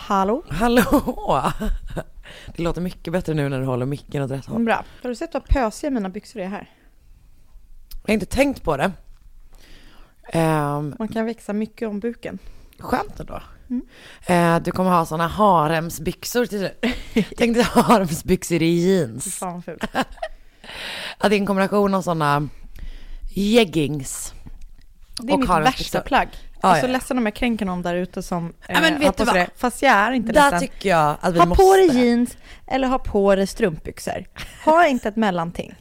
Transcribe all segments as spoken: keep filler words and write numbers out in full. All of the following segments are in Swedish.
Hallå? Hallå! Det låter mycket bättre nu när du håller micken åt rätt håll. Bra. Har du sett vad pösiga mina byxor är här? Jag har inte tänkt på det. Um, Man kan växa mycket om buken. Skönt ändå. Mm. Uh, du kommer ha såna haremsbyxor till det. Tänk dig haremsbyxor i jeans. Fan fult. Att det är en kombination av såna jeggings. Det är och mitt värsta plagg. Jag är så ja. ledsen om jag kränker någon där ute som ja, men eh, vet har på du sig vad? det. Fast jag är inte Där ledsen. tycker jag att vi ha måste. på dig jeans eller ha på dig strumpbyxor. Ha inte ett mellanting.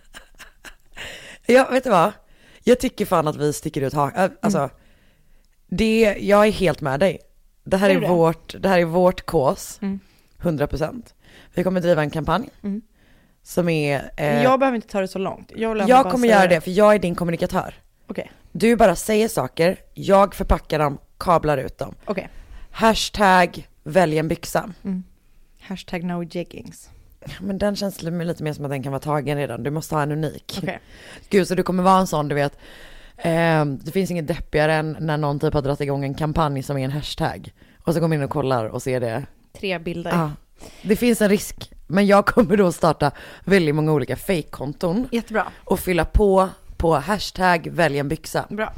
Ja, vet du vad? Jag tycker fan att vi sticker ut ha- alltså mm. det, jag är helt med dig. Det här är, är det? vårt det här är vårt kås. Mm. hundra procent. Vi kommer driva en kampanj. Mm. Som är eh, jag behöver inte ta det så långt. Jag, jag kommer göra det för jag är din kommunikatör. Okej. Okay. Du bara säger saker, jag förpackar dem, kablar ut dem. Okej. Okay. Hashtag välj en byxa. Mm. Hashtag no jeggings. Men den känns lite mer som att den kan vara tagen redan. Du måste ha en unik. Okay. Gud, så du kommer vara en sån, du vet. Eh, det finns inget deppigare än när någon typ har dragit igång en kampanj som är en hashtag. Och så kommer in och kollar och ser det. Tre bilder. Ah, det finns en risk. Men jag kommer då starta väldigt många olika fake-konton. Jättebra. Och fylla på på hashtag välj en byxa. Bra.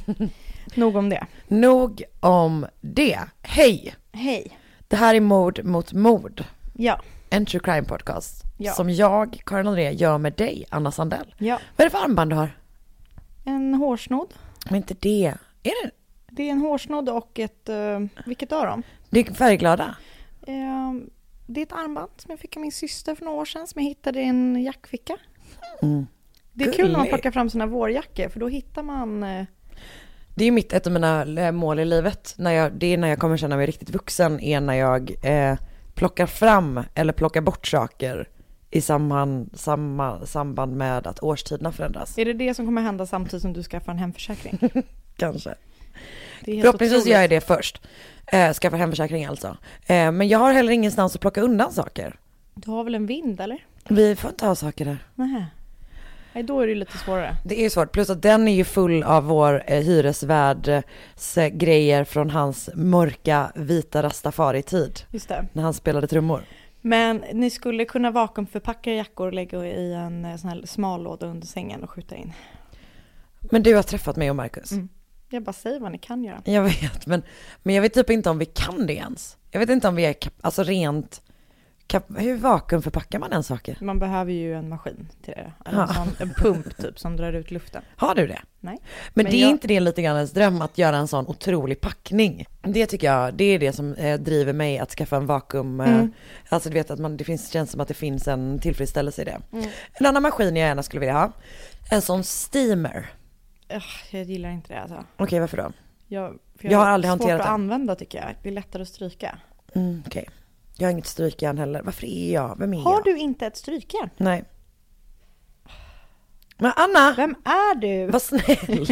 Nog om det. Nog om det. Hej. Hej. Det här är Mord mot mord. Ja. En true crime podcast. Ja. Som jag, Karin André, gör med dig, Anna Sandell. Ja. Vad är det för armband du har? En hårsnodd. Men inte det. Är det? Det är en hårsnodd och ett... Uh, vilket av dem? Det är färgglada. Uh, det är ett armband som jag fick av min syster för några år sedan. Som jag hittade i en jackficka. Mm. Det är kul när man plockar fram sina vårjackor. För då hittar man... Uh... Det är mitt, ett av mina mål i livet. När jag, det är när jag kommer känna mig riktigt vuxen. Är när jag eh, plockar fram eller plockar bort saker. I samband, samma, samband med att årstiderna förändras. Är det det som kommer hända samtidigt som du skaffar en hemförsäkring? Kanske. Förhoppningsvis gör jag det först. Eh, skaffa hemförsäkring alltså. Eh, men jag har heller ingenstans att plocka undan saker. Du har väl en vind, eller? Vi får inte ha saker där. Nej. Nej, då är det lite svårare. Det är svårt. Plus att den är ju full av vår eh, hyresvärds eh, grejer från hans mörka vita rastafari-tid. Just det. När han spelade trummor. Men ni skulle kunna vakuumförpacka jackor och lägga i en sån här smal låda under sängen och skjuta in. Men du har träffat mig och Marcus. Mm. Jag bara säger vad ni kan göra. Jag vet, men, men jag vet typ inte om vi kan det ens. Jag vet inte om vi är kap- alltså rent... Kap- hur vakuumförpackar man den saker? Man behöver ju en maskin till det. Eller en, sån, en pump typ som drar ut luften. Har du det? Nej. Men, men det är jag... inte det lite grann ens dröm att göra en sån otrolig packning. Det tycker jag, det är det som eh, driver mig att skaffa en vakuum. Eh, mm. Alltså du vet att man, det finns, känns som att det finns en tillfredsställelse i det. Mm. En annan maskin jag gärna skulle vilja ha. En sån steamer. Uh, jag gillar inte det alltså. Okej, okay, varför då? Jag, jag, jag har aldrig hanterat det. Det Svårt att använda tycker jag. Det är lättare att stryka. Mm, okej. Okay. Jag har inget strykjärn heller. Varför är jag? Vem är har jag? du inte ett strykjärn? Nej. Men Anna! Vem är du? Vad snäll.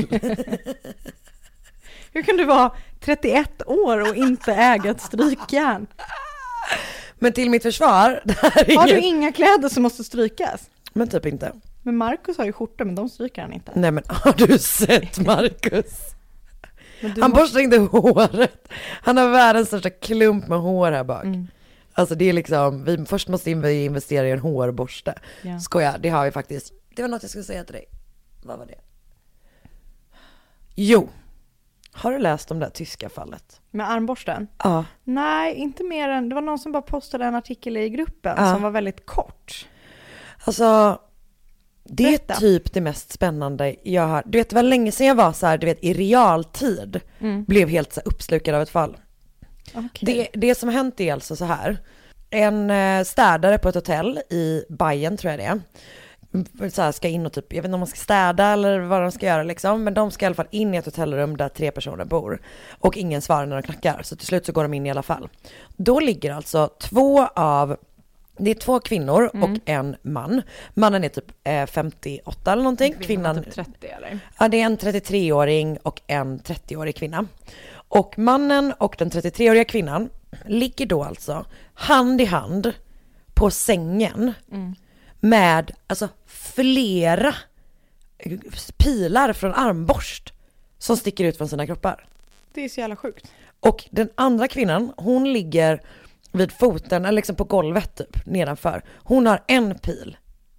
Hur kan du vara trettioett år och inte äga ett strykjärn? Men till mitt försvar... Det här är har ingen... du inga kläder som måste strykas? Men typ inte. Men Marcus har ju skjortor, men de stryker han inte. Nej, men har du sett Marcus? Han måste... borstar inte håret. Han har världens största klump med hår här bak. Mm. Alltså det är liksom, vi först måste investera i en hårborste. Ja. Skoja, det har vi faktiskt. Det var något jag skulle säga till dig. Vad var det? Jo. Har du läst om det där tyska fallet? Med armborsten? Ja. Nej, inte mer än, det var någon som bara postade en artikel i gruppen ja. Som var väldigt kort. Alltså, det Berätta. Är typ det mest spännande jag har. Du vet, det var länge sedan jag var så här, du vet, i realtid mm. blev helt så uppslukad av ett fall. Okay. Det, det som har hänt är alltså så här. En städare på ett hotell i Bayern tror jag det är. Så här ska in och typ, jag vet inte om man ska städa eller vad de ska göra liksom. Men de ska i alla fall in i ett hotellrum där tre personer bor. Och ingen svarar när de knackar. Så till slut så går de in i alla fall. Då ligger alltså två av... Det är två kvinnor mm. och en man. Mannen är typ eh, femtioåtta eller någonting. Kvinnan är typ trettio eller? Ja, det är en trettiotre-åring och en trettioårig kvinna. Och mannen och den trettiotre-åriga kvinnan ligger då alltså hand i hand på sängen mm. med alltså flera pilar från armborst som sticker ut från sina kroppar. Det är så jävla sjukt. Och den andra kvinnan, hon ligger vid foten, eller liksom på golvet typ, nedanför. Hon har en pil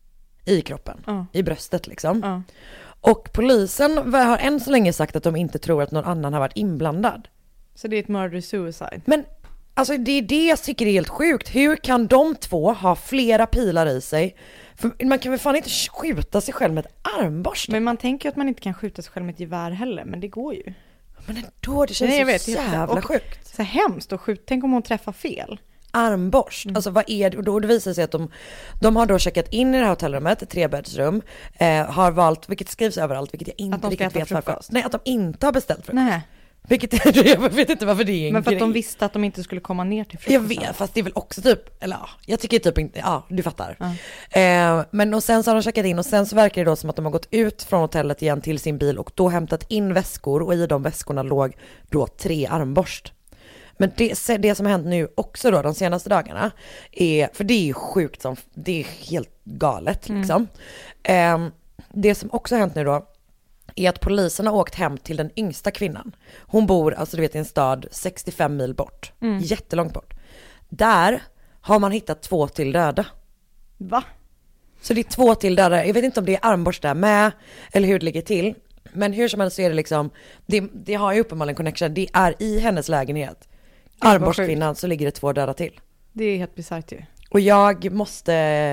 i kroppen, uh. i bröstet liksom. Uh. Och polisen har än så länge sagt att de inte tror att någon annan har varit inblandad. Så det är ett murder-suicide? Men alltså det är det jag tycker är helt sjukt. Hur kan de två ha flera pilar i sig? För man kan väl fan inte skjuta sig själv med ett armborst. Men man tänker ju att man inte kan skjuta sig själv med ett gevär heller, men det går ju. Men ändå, det känns Nej, jag vet, så jävla och, sjukt. Så hemskt att skjuta. Tänk om hon träffar fel. Armborst, mm. alltså vad är det? Och då det visar sig att de, de har då checkat in i det här hotellrummet, ett trebäddsrum, eh, har valt, vilket skrivs överallt, vilket jag inte riktigt vet varför. Nej, att de inte har beställt frukost. Nej. Vilket, jag vet inte varför det är en Men för grej. att de visste att de inte skulle komma ner till frukost. Jag vet, fast det är väl också typ, eller ja, jag tycker typ inte, ja, du fattar. Ja. Eh, men och sen så har de checkat in och sen så verkar det då som att de har gått ut från hotellet igen till sin bil och då hämtat in väskor och i de väskorna låg då tre armborst. Men det, det som har hänt nu också då de senaste dagarna är, för det är ju sjukt, som, det är helt galet liksom. Mm. Eh, det som också har hänt nu då är att polisen har åkt hem till den yngsta kvinnan. Hon bor, alltså du vet, i en stad sextiofem mil bort. Mm. Jättelångt bort. Där har man hittat två till döda. Va? Så det är två till döda. Jag vet inte om det är armborst där med eller hur det ligger till. Men hur som helst så är det liksom, det, det har ju uppenbarligen connection. Det är i hennes lägenhet. Armborstkvinnan, så ligger det två döda till. Det är helt bisarrt ju. Och jag måste,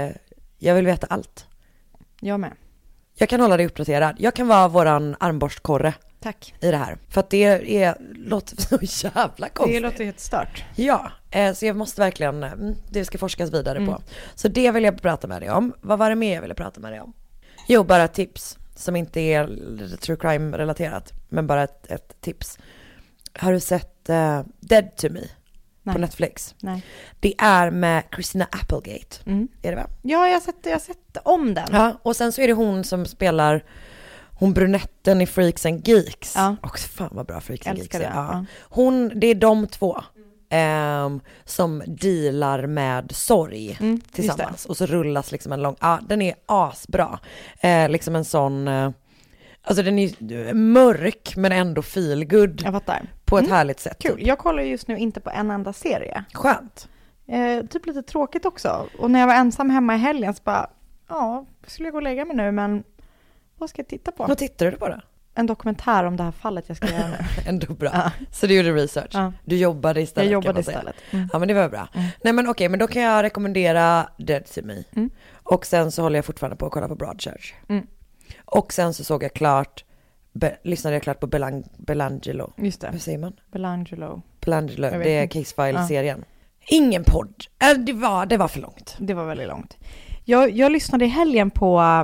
jag vill veta allt. Jag med. Jag kan hålla dig uppdaterad. Jag kan vara våran armborstkorre. Tack. I det här. För att det är, låter så jävla konstigt. Det låter helt stört. Ja, eh, så jag måste verkligen, det ska forskas vidare mm. på. Så det vill jag prata med dig om. Vad var det mer jag ville prata med dig om? Jo, bara ett tips som inte är true crime relaterat, men bara ett, ett tips. Har du sett uh, Dead to Me? Nej. På Netflix? Nej. Det är med Christina Applegate. Mm. Är det va? Ja, jag har sett, jag har sett om den. Ja, och sen så är det hon som spelar hon brunetten i Freaks and Geeks. Ja. Och fan vad bra Freaks and Geeks är. Ja. Ja. Hon, det är de två mm. um, som dealar med sorg mm, tillsammans. Och så rullas liksom en lång, ja den är asbra. Uh, liksom en sån, uh, alltså den är mörk men ändå feel good. Jag fattar. På ett mm. härligt sätt. Kul. Typ. Jag kollar just nu inte på en enda serie. Skönt. Eh, typ lite tråkigt också. Och när jag var ensam hemma i helgen så bara, ja, skulle jag gå och lägga mig nu, men vad ska jag titta på? Vad tittar du på då? En dokumentär om det här fallet jag ska göra nu. Ändå bra. Ja. Så du gjorde research? Ja. Du jobbade istället? Jag jobbade istället. Mm. Ja, men det var bra. Mm. Nej men okej, men då kan jag rekommendera Dead to Me. Mm. Och sen så håller jag fortfarande på att kolla på Broadchurch. Mm. Och sen så såg jag klart Be, lyssnade jag klart på Belang, Belangelo. Just det. Hur säger man? Belangelo. Belangelo, det är Case-File-serien. Ja. Ingen podd. Äh, det, var, det var för långt. Det var väldigt långt. Jag, jag lyssnade i helgen på uh,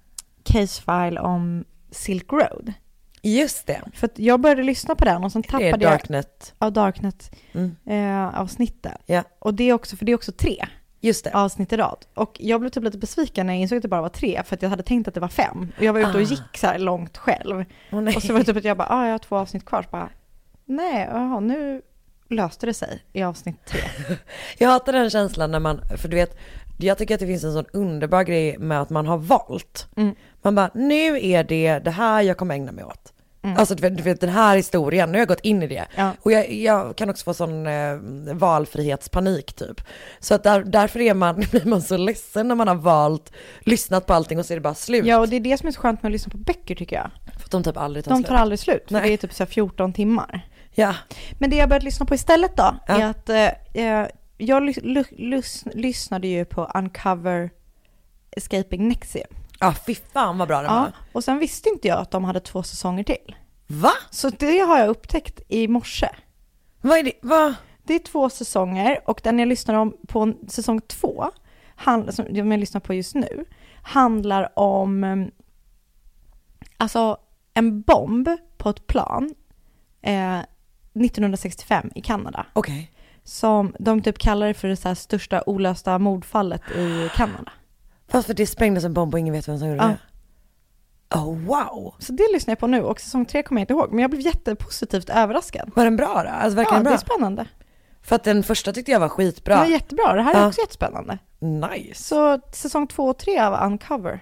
Case-File om Silk Road. Just det. För att jag började lyssna på den och sen tappade jag... Darknet. Av Darknet. Mm. Uh, avsnittet. Ja. Och det är också, för det är också tre. Just det. Avsnitt i rad. Och jag blev typ lite besviken när jag insåg att det bara var tre. För att jag hade tänkt att det var fem. Och jag var ute och gick så här långt själv. Oh, och så var det typ att jag bara, ah, jag har två avsnitt kvar. Så bara, nej, aha, nu löste det sig i avsnitt tre. Jag hatar den känslan när man, för du vet, jag tycker att det finns en sån underbar grej med att man har valt. Mm. Man bara, nu är det det här jag kommer ägna mig åt. Mm. Alltså du vet, den här historien, nu har jag gått in i det. Ja. Och jag, jag kan också få sån eh, valfrihetspanik typ. Så att där, därför är man, blir man så ledsen när man har valt, lyssnat på allting och så är det bara slut. Ja, och det är det som är så skönt med att lyssna på böcker tycker jag. För att de typ aldrig tar de slut. De tar aldrig slut, för det är typ så här fjorton timmar. Ja. Men det jag börjat lyssna på istället då, ja. är att eh, jag ly- ly- lys- lyssnade ju på Uncover Escaping NXIVM. Ja, fy fan vad bra det ja, var. Och sen visste inte jag att de hade två säsonger till. Va? Så det har jag upptäckt i morse. Vad är det? Va? Det är två säsonger och den jag lyssnar om på säsong två, hand, som jag lyssnar på just nu, handlar om alltså en bomb på ett plan eh, nittonhundrasextiofem i Kanada. Okej. Okay. Som de typ kallar det för det så här största olösta mordfallet i Kanada. Fast för det sprängdes en bomb och ingen vet vem som gjorde ja. det. Oh wow. Så det lyssnar jag på nu och säsong tre kommer jag inte ihåg. Men jag blev jättepositivt överraskad. Var den bra då? Alltså verkligen ja, bra? Det är spännande. För att den första tyckte jag var skitbra. Det var jättebra. Det här är ja. också jättespännande. Nice. Så säsong två och tre av Uncover.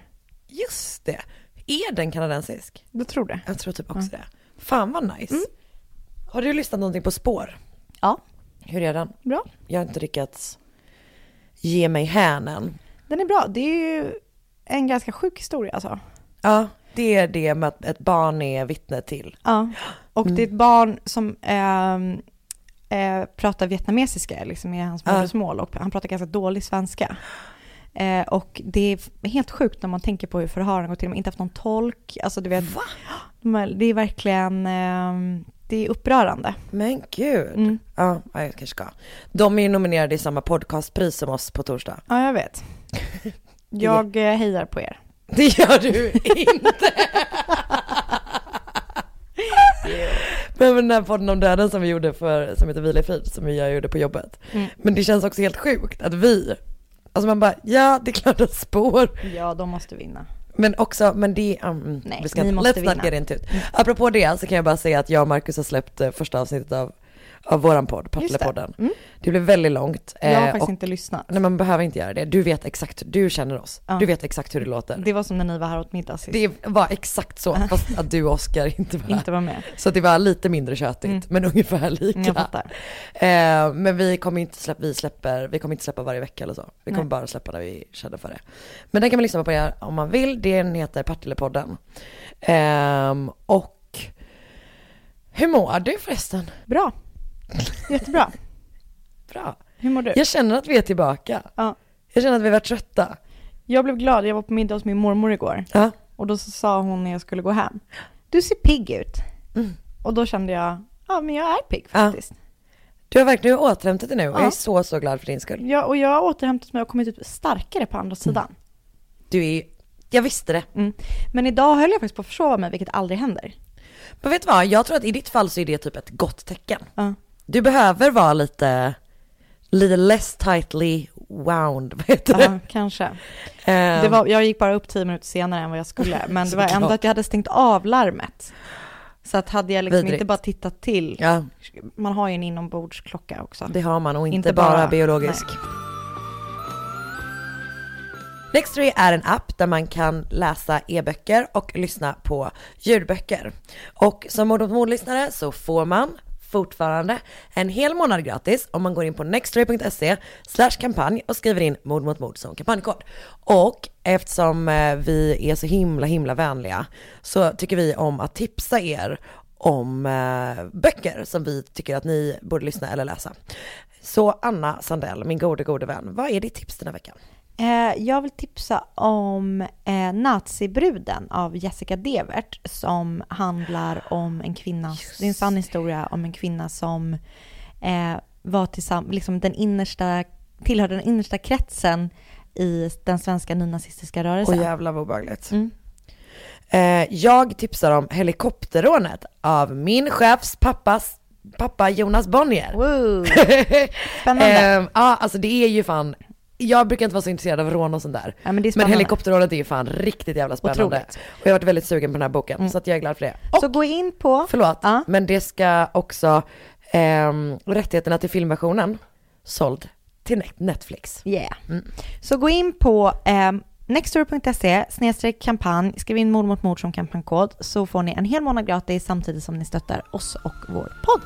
Just det. Är den kanadensisk? Du tror det? Jag tror typ också ja. det. Fan vad nice. Mm. Har du lyssnat någonting på Spår? Ja. Hur är den? Bra. Jag har inte lyckats ge mig hän än. Den är bra. Det är ju en ganska sjuk historia alltså. Ja, det är det med att ett barn är vittne till. Ja, och Mm. det är ett barn som äh, äh, pratar vietnamesiska, liksom är hans modersmål, och han pratar ganska dålig svenska. Eh, och det är helt sjukt när man tänker på hur förhören går till. De har inte haft någon tolk. Alltså du vet, Va? det är verkligen, eh, det är upprörande. Men gud. Mm. Ja, jag kanske ska. De är ju nominerade i samma podcastpris som oss på torsdag. Ja, jag vet. Jag eh, hejar på er. Det gör du inte. Men den här podden om döden som vi gjorde för, som heter Vila i frid, som jag gjorde på jobbet. Mm. Men det känns också helt sjukt att vi, alltså man bara, ja det är klart att Spår. Ja, de måste vinna. Men också, men det, um, Nej, vi ska ni inte, måste let's vinna. not get into it. Mm. Apropå det så kan jag bara säga att jag och Marcus har släppt uh, första avsnittet av av våran podd, Partlepodden. Det. Mm. det blev väldigt långt. Jag har eh, faktiskt och, inte lyssnat. Nej, man behöver inte göra det. Du vet exakt, du känner oss. Ja. Du vet exakt hur det låter. Det var som när ni var här åt middag sist. Det var exakt så, fast att du och Oskar inte var, inte var med. Så det var lite mindre köttigt, mm. men ungefär lika. Jag fattar. Eh, men vi kommer inte släppa, vi släpper, vi kommer inte släppa varje vecka eller så. Vi kommer Nej. bara släppa när vi känner för det. Men den kan man lyssna på det om man vill. Den heter Partlepodden. Eh, och hur mår du förresten? Bra. Jättebra. Bra. Hur mår du? Jag känner att vi är tillbaka. Ja. Jag känner att vi var trötta. Jag blev glad. Jag var på middag hos min mormor igår. Ja. Och då så sa hon när jag skulle gå hem: du ser pigg ut. Mm. Och då kände jag, ja men jag är pigg faktiskt. Ja. Du har verkligen återhämtat dig nu. Och ja. jag är så, så glad för din skull. Ja, och jag har återhämtat mig och kommit ut starkare på andra sidan. Mm. Du är, jag visste det. Mm. Men idag höll jag faktiskt på att försova mig, vilket aldrig händer. Men vet du vad, jag tror att i ditt fall så är det typ ett gott tecken. Ja. Du behöver vara lite, lite less tightly wound, vad heter det? Ja, kanske. Um, det var, jag gick bara upp tio minuter senare än vad jag skulle. Men det var ändå att jag hade stängt av larmet. Så att hade jag liksom Vidrigt. inte bara tittat till. Ja. Man har ju en inombordsklocka också. Det har man, och inte, inte bara, bara biologisk. Nej. Nextory är en app där man kan läsa e-böcker och lyssna på ljudböcker. Och som Mord mot mord-lyssnare så får man fortfarande en hel månad gratis om man går in på nextory.se slash kampanj och skriver in Mord mot mord som kampanjkod. Och eftersom vi är så himla himla vänliga så tycker vi om att tipsa er om eh, böcker som vi tycker att ni borde lyssna eller läsa. Så Anna Sandell, min gode gode vän, vad är ditt tips den här veckan? Eh, jag vill tipsa om eh, Nazibruden av Jessica Devert, som handlar om en kvinna, det är en sann historia om en kvinna som eh, var tillsammans, liksom den innersta, tillhörde den innersta kretsen i den svenska nynazistiska rörelsen. Åh jävla vad obehagligt. Mm. Eh, jag tipsar om Helikopterrånet av min chefs pappas pappa Jonas Bonnier. Wow. Spännande. eh, ja, alltså det är ju fan, jag brukar inte vara så intresserad av rån och sånt där. Ja, men men Helikopterrånet är ju fan riktigt jävla spännande. Otroligt. Och jag har varit väldigt sugen på den här boken, mm. så att jag är glad för det. Och, så gå in på... Förlåt, ja. men det ska också eh, rättigheterna till filmversionen såld till Netflix. Yeah. Mm. Så gå in på eh, nextory.se snedstreck kampanj, skriv in mord mot mord som kampanjkod, så får ni en hel månad gratis samtidigt som ni stöttar oss och vår podd.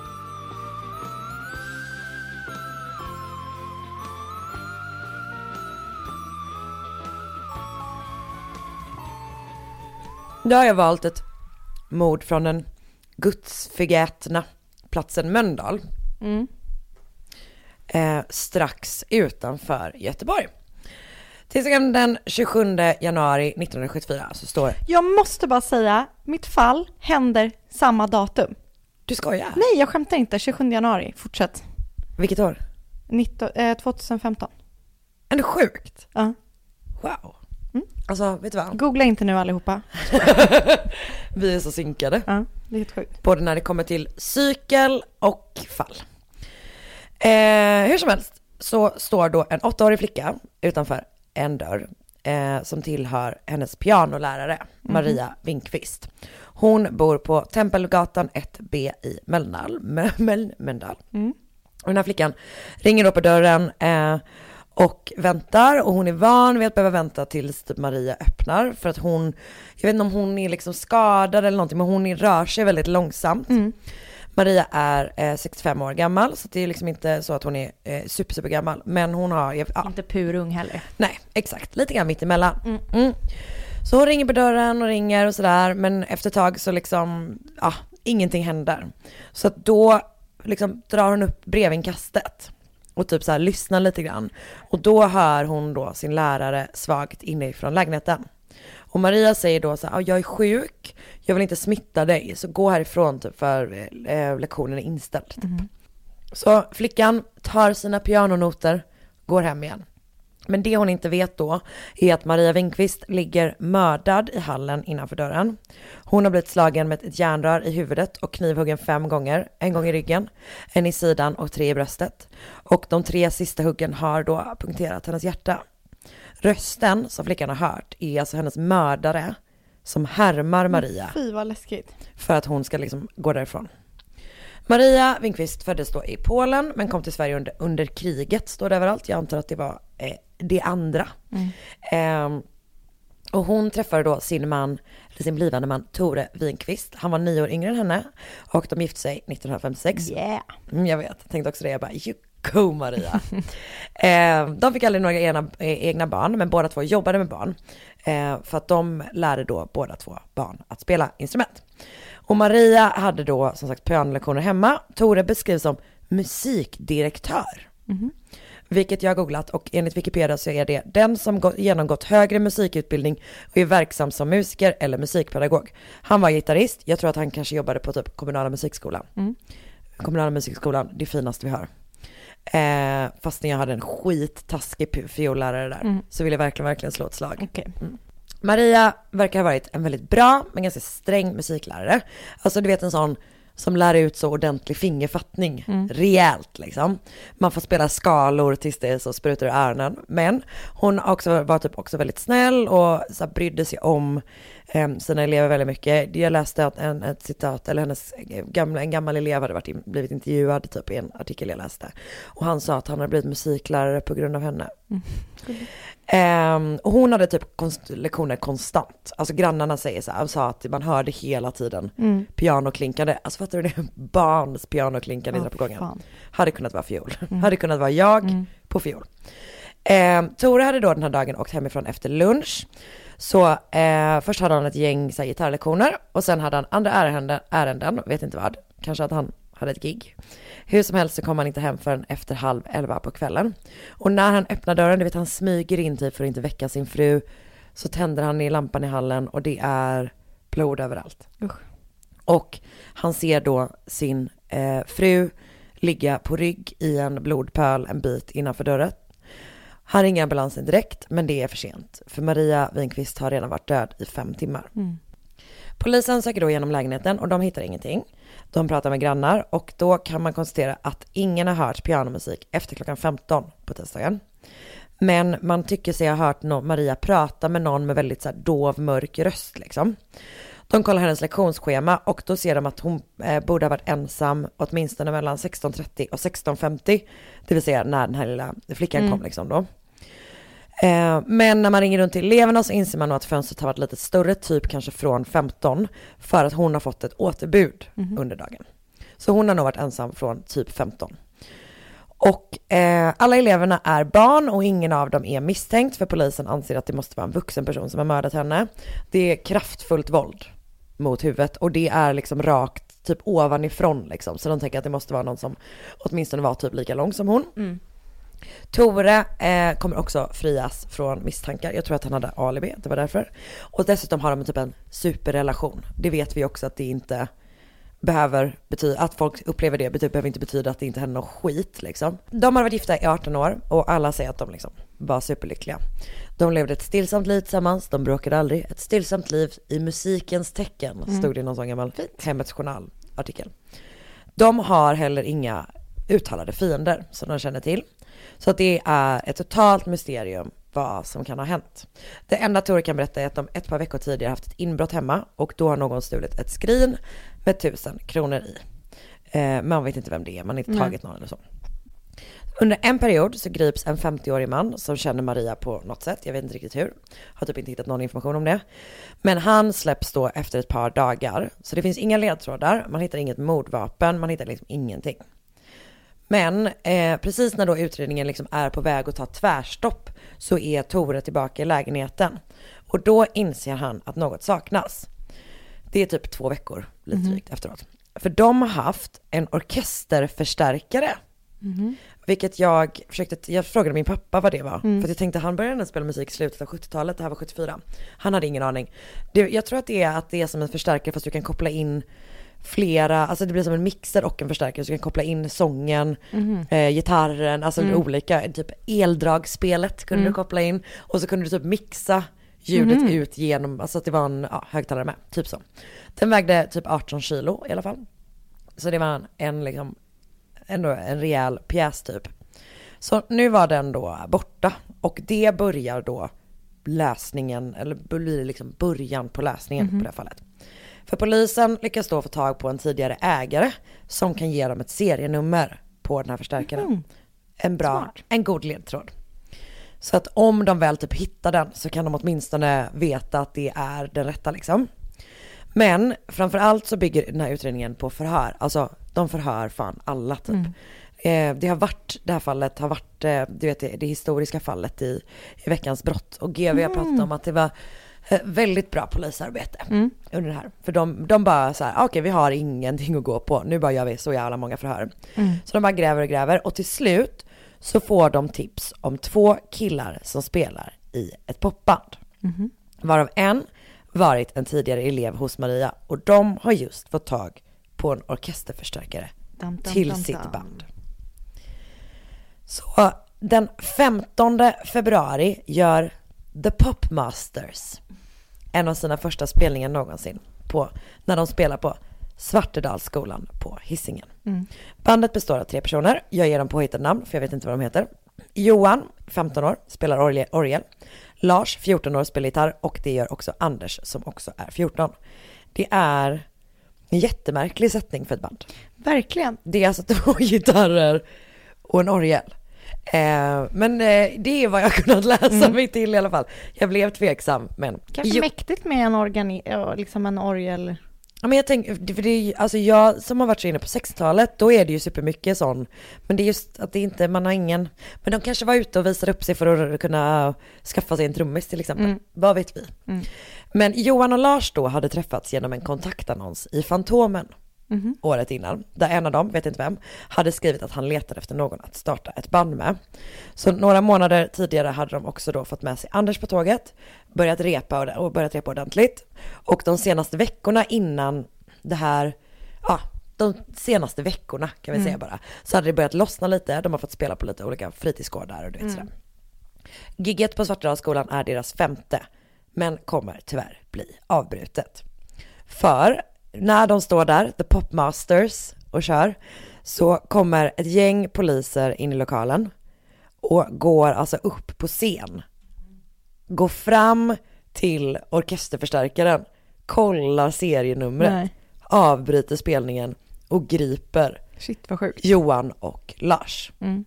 Då har jag valt ett mord från den gudsförgätna platsen Mölndal. Mm. Eh, strax utanför Göteborg. Tisdagen den tjugosjunde januari nittonhundrasjuttiofyra så står... Jag måste bara säga, mitt fall händer samma datum. Du skojar? Nej, jag skämtar inte. tjugosjunde januari, fortsätt. Vilket år? nitton, eh, tjugohundrafemton. Är det sjukt? Ja. Uh. Wow. Mm. Alltså, vet du vad? Googla inte nu allihopa. Vi är så synkade. Ja, det är helt sjukt. Både när det kommer till cykel och fall. Eh, hur som helst så står då en åttaårig flicka utanför en dörr eh, som tillhör hennes pianolärare, mm. Maria Winkvist. Hon bor på Tempelgatan ett B i Mölndal. Mölndal. Mm. Och den här flickan ringer då på dörren eh, och väntar, och hon är van vid att behöva vänta tills typ Maria öppnar, för att hon, jag vet inte om hon är liksom skadad eller någonting, men hon rör sig väldigt långsamt. Mm. Maria är eh, sextiofem år gammal, så det är liksom inte så att hon är eh, super, super gammal. Men hon har... Ja, inte purung heller. Nej, exakt. Lite grann mitt emellan. Mm. Mm. Så hon ringer på dörren och ringer och sådär. Men efter ett tag så liksom, ja, ingenting händer. Så att då liksom drar hon upp brevinkastet. Och typ så här lyssnar lite grann. Och då hör hon då sin lärare svagt inifrån lägenheten. Och Maria säger då så här, jag är sjuk, jag vill inte smitta dig, så gå härifrån typ för eh, lektionen är inställd. Mm. Så flickan tar sina pianonoter, går hem igen. Men det hon inte vet då är att Maria Winkvist ligger mördad i hallen innanför dörren. Hon har blivit slagen med ett järnrör i huvudet och knivhuggen fem gånger. En gång i ryggen, en i sidan och tre i bröstet. Och de tre sista huggen har då punkterat hennes hjärta. Rösten som flickan har hört är alltså hennes mördare som härmar Maria. Fy vad läskigt. För att hon ska liksom gå därifrån. Maria Winkvist föddes då i Polen men kom till Sverige under, under kriget, står det överallt. Jag antar att det var eh, det andra. Mm. Eh, och hon träffade då sin man, eller sin blivande man Tore Winkvist. Han var nio år yngre än henne och de gifte sig nittonhundrafemtiosex. Yeah. Mm, jag vet, jag tänkte också det. Jag bara, you go Maria. eh, de fick aldrig några egna, egna barn, men båda två jobbade med barn. Eh, för att de lärde då båda två barn att spela instrument. Och Maria hade då som sagt pianolektioner hemma. Tore beskrivs som musikdirektör. Mm-hmm. Vilket jag har googlat och enligt Wikipedia så är det den som gått, genomgått högre musikutbildning och är verksam som musiker eller musikpedagog. Han var gitarrist. Jag tror att han kanske jobbade på typ kommunala musikskolan. Mm. Kommunala musikskolan, det finaste vi har. Eh, fast när jag hade en skittaskig fiollärare där mm. så ville jag verkligen, verkligen slå ett slag. Okay. Mm. Maria verkar ha varit en väldigt bra men ganska sträng musiklärare. Alltså du vet en sån som lär ut så ordentlig fingerfattning. Mm. Rejält liksom. Man får spela skalor tills det så sprutar ur öronen. Men hon har också var typ också väldigt snäll och så här, brydde sig om eh, sina elever väldigt mycket. Jag läste att en, ett citat, eller hennes gamla, en gammal elev hade varit, blivit intervjuad typ i en artikel jag läste. Och han sa att han hade blivit musiklärare på grund av henne. Mm. Um, och hon hade typ konst- lektioner konstant. Alltså grannarna säger så här, sa att man hörde hela tiden mm. pianoklinkande. Alltså fattar du det? Barns pianoklinkande oh, i trappuppgången. Hade kunnat vara fiol. Mm. Hade kunnat vara jag mm. på fiol. Um, Tore hade då den här dagen åkt hemifrån efter lunch. Så uh, först hade han ett gäng så här, gitarrlektioner. Och sen hade han andra ärenden, ärenden, vet inte vad. Kanske att han hade ett gig. Hur som helst så kom han inte hem förrän efter halv elva på kvällen. Och när han öppnar dörren, du vet han smyger in typ för att inte väcka sin fru. Så tänder han i lampan i hallen och det är blod överallt. Usch. Och han ser då sin eh, fru ligga på rygg i en blodpöl en bit innanför dörren. Han ringer ambulansen direkt, men det är för sent. För Maria Winkvist har redan varit död i fem timmar. Mm. Polisen söker då igenom lägenheten och de hittar ingenting. De pratar med grannar och då kan man konstatera att ingen har hört pianomusik efter klockan femton på tisdagen. Men man tycker sig ha hört no- Maria prata med någon med väldigt så här, dov, mörk röst liksom. De kollar hennes lektionsschema och då ser de att hon eh, borde ha varit ensam åtminstone mellan sexton trettio och sexton femtio. Det vill säga när den här lilla flickan mm. kom liksom då. Eh, men när man ringer runt till eleverna så inser man nog att fönstret har varit lite större, typ kanske från femton, för att hon har fått ett återbud mm. under dagen. Så hon har nog varit ensam från typ femton. Och eh, alla eleverna är barn och ingen av dem är misstänkt, för polisen anser att det måste vara en vuxen person som har mördat henne. Det är kraftfullt våld mot huvudet och det är liksom rakt typ ovanifrån liksom. Så de tänker att det måste vara någon som åtminstone var typ lika lång som hon. Mm. Tore eh, kommer också frias från misstankar. Jag tror att han hade alibi, det var därför. Och dessutom har de typ en superrelation. Det vet vi också att det inte behöver betyda, att folk upplever det betyder, behöver inte betyda att det inte händer någon skit liksom. De har varit gifta i arton år och alla säger att de liksom var superlyckliga. De levde ett stillsamt liv tillsammans, de bråkade aldrig. Ett stillsamt liv i musikens tecken, mm. stod det i någon sån gammal Hemmets Journal-artikel. De har heller inga uttalade fiender som de känner till. Så att det är ett totalt mysterium vad som kan ha hänt. Det enda Tore kan berätta är att de ett par veckor tidigare haft ett inbrott hemma och då har någon stulit ett skrin med tusen kronor i. Eh, man vet inte vem det är, man har inte tagit någon eller så. Under en period så grips en femtioårig man som känner Maria på något sätt. Jag vet inte riktigt hur. Har typ inte hittat någon information om det. Men han släpps då efter ett par dagar. Så det finns inga ledtrådar. Man hittar inget mordvapen. Man hittar liksom ingenting. Men eh, precis när då utredningen liksom är på väg att ta tvärstopp så är Tore tillbaka i lägenheten. Och då inser han att något saknas. Det är typ två veckor lite drygt mm. efteråt. För de har haft en orkesterförstärkare. Mm. Vilket jag försökte, jag frågade min pappa vad det var. Mm. För jag tänkte han började spela musik i slutet av sjuttiotalet, det här var sjuttiofyra. Han hade ingen aning. Det, jag tror att det är att det är som en förstärkare fast du kan koppla in flera, alltså det blir som en mixer och en förstärkare så du kan koppla in sången, mm. eh, gitarren, alltså mm. olika, typ eldragspelet kunde mm. du koppla in och så kunde du typ mixa ljudet mm. ut genom, alltså att det var en ja, högtalare med, typ så. Den vägde typ arton kilo i alla fall. Så det var en, en liksom ändå en rejäl pjäs typ. Så nu var den då borta och det börjar då läsningen, eller blir liksom början på läsningen mm. på det här fallet. För polisen lyckas då få tag på en tidigare ägare som kan ge dem ett serienummer på den här förstärkaren. Mm. En bra, Smart. en god ledtråd. Så att om de väl typ hittar den så kan de åtminstone veta att det är den rätta liksom. Men framförallt så bygger den här utredningen på förhör. Alltså de förhör fan alla typ. Mm. Eh, det har varit, det här fallet har varit, eh, du vet det, det historiska fallet i, i veckans brott. Och G V har pratat mm. om att det var eh, väldigt bra polisarbete mm. under det här. För de, de bara så här, okej okay, vi har ingenting att gå på. Nu bara gör vi så jävla många förhör. Mm. Så de bara gräver och gräver. Och till slut så får de tips om två killar som spelar i ett popband. Mm. Varav en varit en tidigare elev hos Maria. Och de har just fått tag på en orkesterförstärkare dum, dum, till dum, sitt dum. band. Så den femtonde februari gör The Popmasters en av sina första spelningar någonsin på, när de spelar på Svartedalsskolan på Hisingen. Mm. Bandet består av tre personer. Jag ger dem påhittade namn för jag vet inte vad de heter. Johan, femton år, spelar orgel. Lars, fjorton år, spelar gitarr. Och det gör också Anders som också är fjorton. Det är en jättemärklig sättning för ett band. Verkligen. Det är alltså två gitarrer och en orgel. Eh, men eh, det är vad jag kunnat läsa mm. mig till i alla fall. Jag blev tveksam, men... Kanske jo. mäktigt med en, organi- liksom en orgel... Ja, men jag tänker, för det är, alltså jag som har varit så inne på sextiotalet, då är det ju supermycket sån. Men det är just att det inte, man har ingen... Men de kanske var ute och visade upp sig för att kunna skaffa sig en trummis till exempel. Mm. Vad vet vi? Mm. Men Johan och Lars då hade träffats genom en kontaktannons i Fantomen. Mm-hmm. Året innan, där en av dem, vet inte vem, hade skrivit att han letade efter någon att starta ett band med. Så några månader tidigare hade de också då fått med sig Anders på tåget, börjat repa och börjat repa ordentligt. Och de senaste veckorna innan det här, ja, de senaste veckorna kan vi mm. säga bara, så hade det börjat lossna lite. De har fått spela på lite olika fritidsgårdar och du vet mm. sådär. Gigget på Svartedalsskolan är deras femte, men kommer tyvärr bli avbrutet. För när de står där, The Popmasters, och kör, så kommer ett gäng poliser in i lokalen och går alltså upp på scen. Går fram till orkesterförstärkaren, kollar serienumret, Nej. avbryter spelningen och griper Shit, vad sjukt. Johan och Lars. Mm.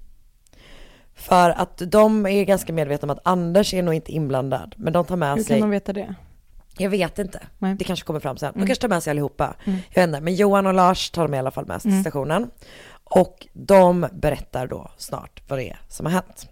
För att de är ganska medvetna om att Anders är nog inte inblandad, men de tar med Hur sig... Hur kan de veta det? Jag vet inte. Nej. Det kanske kommer fram sen. De mm. kanske tar med sig allihopa. Mm. Jag vet inte. Men Johan och Lars tar de i alla fall med sig till stationen. Mm. Och de berättar då snart vad det är som har hänt.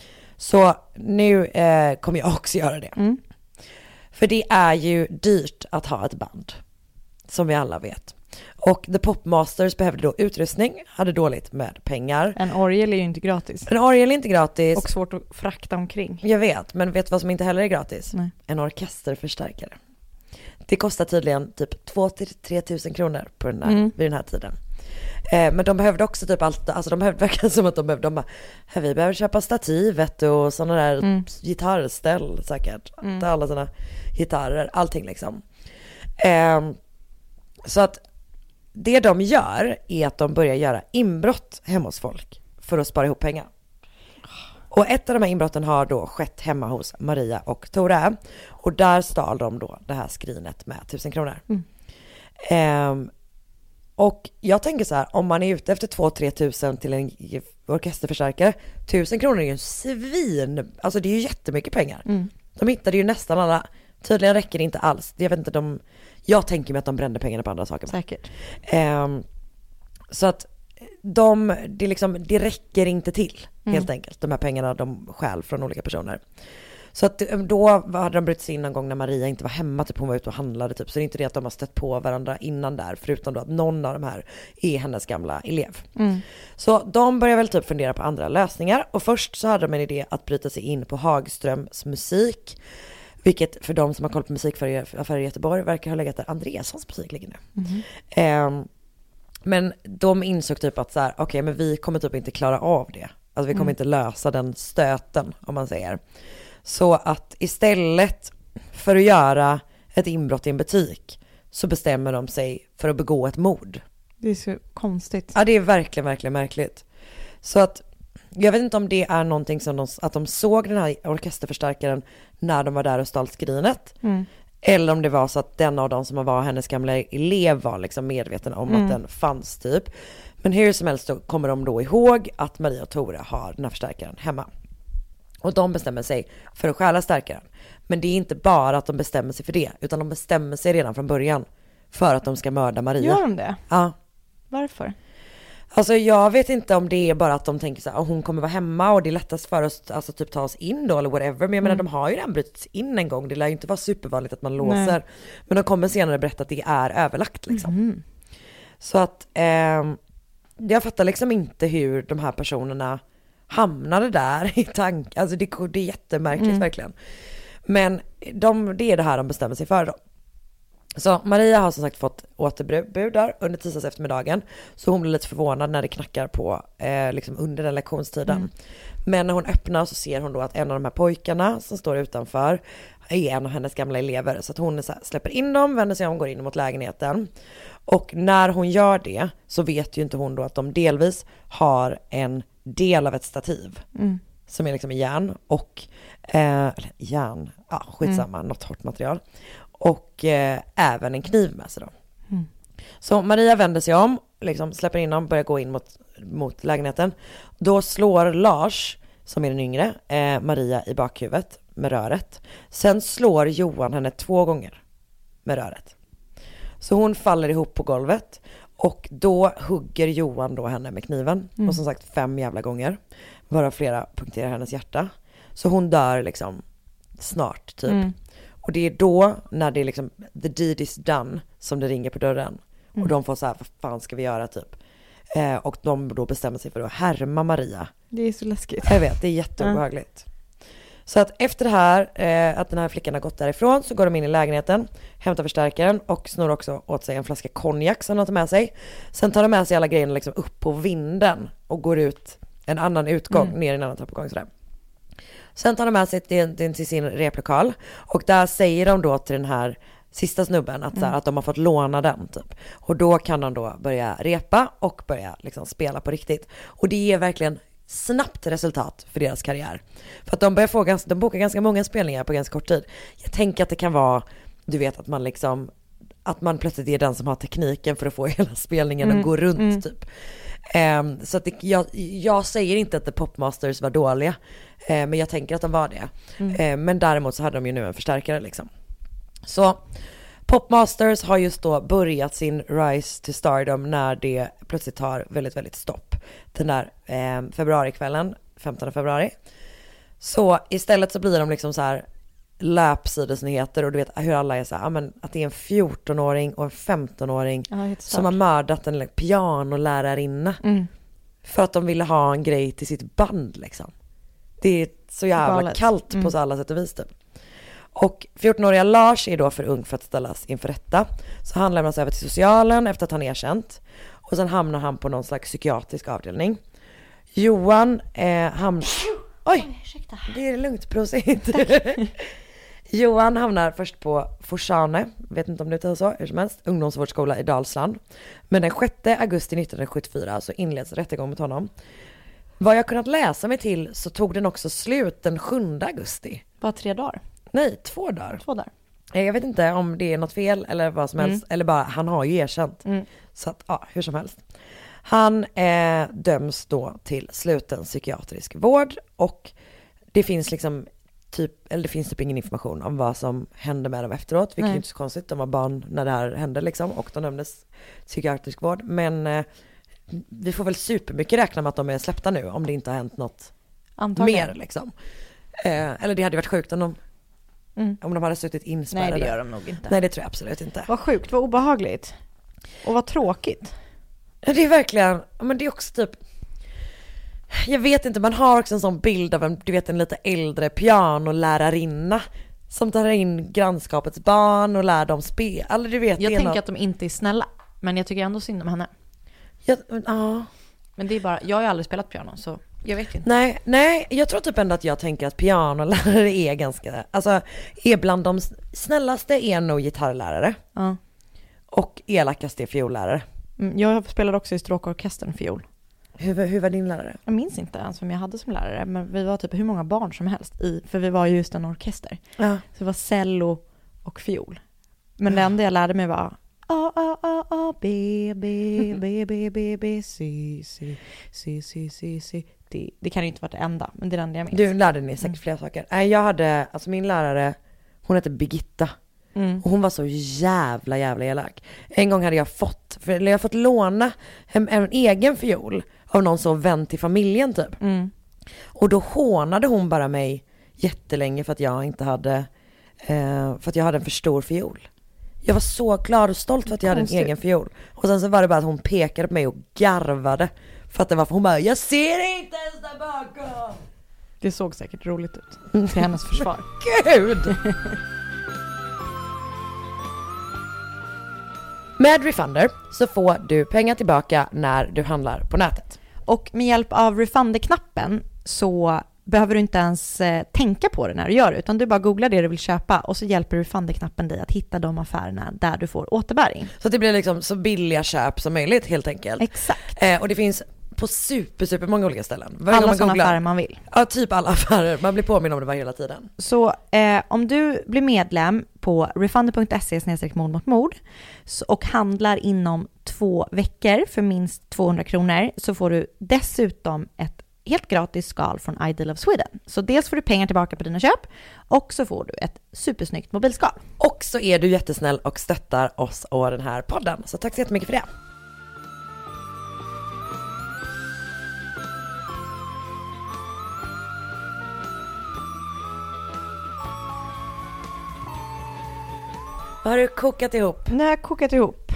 Så nu eh, kommer jag också göra det. Mm. För det är ju dyrt att ha ett band. Som vi alla vet. Och The Popmasters behövde då utrustning. Hade dåligt med pengar. En orgel är ju inte gratis. En orgel är inte gratis. Och svårt att frakta omkring. Jag vet, men vet du vad som inte heller är gratis? Nej. En orkesterförstärkare. Det kostar tydligen typ två till tre tusen kronor på den här, mm. vid den här tiden. Eh, men de behövde också typ allt, alltså de behövde verkligen som att de behövde, de bara, vi behöver köpa stativet och sådana där mm. gitarrställ säkert. Mm. Alla sådana gitarrer, allting liksom. Eh, så att det de gör är att de börjar göra inbrott hemma hos folk för att spara ihop pengar. Och ett av de här inbrotten har då skett hemma hos Maria och Tore. Och där stal de då det här skrinet med tusen kronor. Mm. Um, Och jag tänker så här, om man är ute efter två till tre tusen till en orkesterförstärkare, tusen kronor är ju en svin, alltså det är ju jättemycket pengar. Mm. De hittade ju nästan alla, tydligen räcker det inte alls. Jag vet inte, de, jag tänker mig att de brände pengarna på andra saker. Säkert. Um, så att de, det, liksom, det räcker inte till, mm. helt enkelt. De här pengarna de stjäl från olika personer. Så att då hade de brutit sig in en gång när Maria inte var hemma, typ hon var ute och handlade typ. Så det är inte det att de har stött på varandra innan där, förutom då att någon av de här är hennes gamla elev. Mm. Så de börjar väl typ fundera på andra lösningar. Och först så hade de en idé att bryta sig in på Hagströms musik. Vilket för de som har koll på musikaffärer i Göteborg verkar ha legat där Andreassons musik ligger nu. Mm. Um, men de insåg typ att så här, okej, okay, men vi kommer typ inte klara av det. Alltså vi kommer mm. inte lösa den stöten, om man säger. Så att istället för att göra ett inbrott i en butik så bestämmer de sig för att begå ett mord. Det är så konstigt. Ja, det är verkligen, verkligen märkligt. Så att jag vet inte om det är någonting som de, att de såg den här orkesterförstärkaren när de var där och stal skrinet. Mm. Eller om det var så att den av dem som var hennes gamla elev var liksom medveten om mm. att den fanns typ. Men hur som helst så kommer de då ihåg att Maria och Tore har den här förstärkaren hemma. Och de bestämmer sig för att stjäla stärkaren. Men det är inte bara att de bestämmer sig för det, utan de bestämmer sig redan från början för att de ska mörda Maria. Gör de det? Ja. Varför? Alltså jag vet inte om det är bara att de tänker så här, oh, hon kommer vara hemma och det är lättast för oss alltså typ ta oss in då eller whatever. Men jag menar, mm. de har ju redan brutits in en gång. Det lär ju inte vara supervanligt att man låser. Nej. Men de kommer senare berätta att det är överlagt liksom. Mm. Så att eh, jag fattar liksom inte hur de här personerna hamnade där i tank. Alltså det, det är jättemärkligt mm. verkligen. Men de, det är det här de bestämmer sig för då. Så Maria har som sagt fått återbud där under tisdags eftermiddagen. Så hon blir lite förvånad när det knackar på eh, liksom under den lektionstiden. Mm. Men när hon öppnar så ser hon då att en av de här pojkarna som står utanför är en av hennes gamla elever. Så att hon så här, släpper in dem, vänder sig om och går in mot lägenheten. Och när hon gör det så vet ju inte hon då att de delvis har en del av ett stativ. Mm. Som är liksom i järn och eh, eller järn, ja skitsamma, mm. något hårt material. Och eh, även en kniv med sig då. Mm. Så Maria vänder sig om, liksom släpper in dem, börjar gå in mot, mot lägenheten. Då slår Lars, som är den yngre, eh, Maria i bakhuvudet med röret. Sen slår Johan henne två gånger med röret. Så hon faller ihop på golvet. Och då hugger Johan då henne med kniven. Mm. Och som sagt fem jävla gånger. Varav flera punkterar hennes hjärta. Så hon dör liksom snart typ. Mm. Och det är då när det är liksom the deed is done som det ringer på dörren. Mm. Och de får så här, vad fan ska vi göra typ? Eh, och de då bestämmer sig för att härma Maria. Det är så läskigt. Jag vet, det är jätteobehagligt. Mm. Så att efter det här, eh, att den här flickan har gått därifrån, så går de in i lägenheten, hämtar förstärkaren och snor också åt sig en flaska konjak som de tar med sig. Sen tar de med sig alla grejerna liksom upp på vinden och går ut en annan utgång, mm. ner i en annan trappuppgång sådär. Sen tar de med sig till, till sin replokal och där säger de då till den här sista snubben att, mm. så här, att de har fått låna den typ. Och då kan de då börja repa och börja liksom spela på riktigt. Och det ger verkligen snabbt resultat för deras karriär. För att de börjar få ganska, de bokar ganska många spelningar på ganska kort tid. Jag tänker att det kan vara, du vet att man liksom, att man plötsligt är den som har tekniken för att få hela spelningen mm. att gå runt mm. typ. Um, så att det, jag, jag säger inte att The Popmasters var dåliga, uh, men jag tänker att de var det. Mm. Uh, men däremot så hade de ju nu en förstärkare liksom. Så Popmasters har just då börjat sin rise to stardom när det plötsligt tar väldigt, väldigt stopp. Den där eh, februarikvällen, femtonde februari. Så istället så blir de liksom så här löpsidesnyheter och du vet hur alla är så här, ja, men att det är en fjortonåring och en femtonåring ja, som har mördat en pianolärarinna mm. för att de ville ha en grej till sitt band liksom. Det är så jävla Galet. kallt mm. på så alla sätt och vis typ. Och fjortonåriga Lars är då för ung för att ställas inför rätta. Så han lämnas över till socialen efter att han erkänt. Och sen hamnar han på någon slags psykiatrisk avdelning. Johan eh, hamnar... Oj, ursäkta. Det är lugnt, prosit. Johan hamnar först på Forsane, vet inte om det uttalar så, hur som helst, ungdomsvårdsskola i Dalsland. Men den sjätte augusti nittonhundrasjuttiofyra så inleds rättegång mot honom. Vad jag kunnat läsa mig till så tog den också slut den sjunde augusti. Bara tre dagar? Nej, två dagar. Två dagar. Jag vet inte om det är något fel eller vad som helst, mm. eller bara han har ju erkänt. Mm. Så att ja, hur som helst. Han eh, döms då till sluten psykiatrisk vård och det finns liksom typ, eller det finns typ ingen information om vad som hände med dem efteråt, vilket är inte så konstigt, de var barn när det här hände liksom och de dömdes psykiatrisk vård, men eh, vi får väl supermycket räkna med att de är släppta nu om det inte har hänt något Antagligen. mer liksom. Eh, eller det hade varit sjukt om de Mm. om de hade suttit inspärrade. Nej, det gör de nog inte. Nej, det tror jag absolut inte. Vad sjukt, vad obehagligt. Och vad tråkigt. Ja, det är verkligen, men det är också typ, jag vet inte, man har också en sån bild av en, du vet, en lite äldre pianolärarinna som tar in grannskapets barn och lär dem spela. Alltså, du vet, jag tänker något... att de inte är snälla, men jag tycker ändå synd om henne. Ja, ja. Men det är bara, jag har ju aldrig spelat piano, så jag vet inte. Nej, nej, jag tror typ ändå att jag tänker att pianolärare är ganska, alltså är bland de snällaste är nog gitarrlärare. Ja. Och elakaste är fiollärare. Mm, jag spelade också i stråkorkestern fiol. Hur, hur var din lärare? Jag minns inte ens vem jag hade som lärare, men vi var typ hur många barn som helst i, för vi var ju just en orkester. Ja. Så det var cello och fiol. Men det enda jag lärde mig var A, A, A, A, B, B, B, B, B, B, C, C, C, C, C, C. Det, det kan ju inte vara det enda, men det är det enda jag minns. Du lärde dig säkert flera saker. Nej, jag hade, alltså min lärare, hon hette Birgitta. Mm. Och hon var så jävla jävla elak. En gång hade jag fått, för, eller jag fått låna en, en egen fiol av någon så vän till familjen typ. Mm. Och då hånade hon bara mig jättelänge för att jag inte hade, eh, för att jag hade en för stor fiol. Jag var så glad och stolt för att jag hade en egen fiol. Och sen så var det bara att hon pekade på mig och garvade. För att det var, för hon bara, jag ser inte ens där bakom. Det såg säkert roligt ut till hennes försvar. Gud! Med Refunder så får du pengar tillbaka när du handlar på nätet. Och med hjälp av Refunder-knappen så behöver du inte ens eh, tänka på det när du gör det, utan du bara googlar det du vill köpa och så hjälper Refunder-knappen dig att hitta de affärerna där du får återbäring. Så det blir liksom så billiga köp som möjligt helt enkelt. Exakt. Eh, och det finns på super, super många olika ställen. Varje alla sådana affärer man vill. Ja, typ alla affärer. Man blir påminn om det varje hela tiden. Så eh, om du blir medlem på refunder punkt se slash mord mot mord och handlar inom två veckor för minst tvåhundra kronor så får du dessutom ett helt gratis skal från Ideal of Sweden. Så dels får du pengar tillbaka på dina köp och så får du ett supersnyggt mobilskal. Och så är du jättesnäll och stöttar oss och den här podden. Så tack så jättemycket för det. Vad har du kokat ihop? Nu har jag kokat ihop.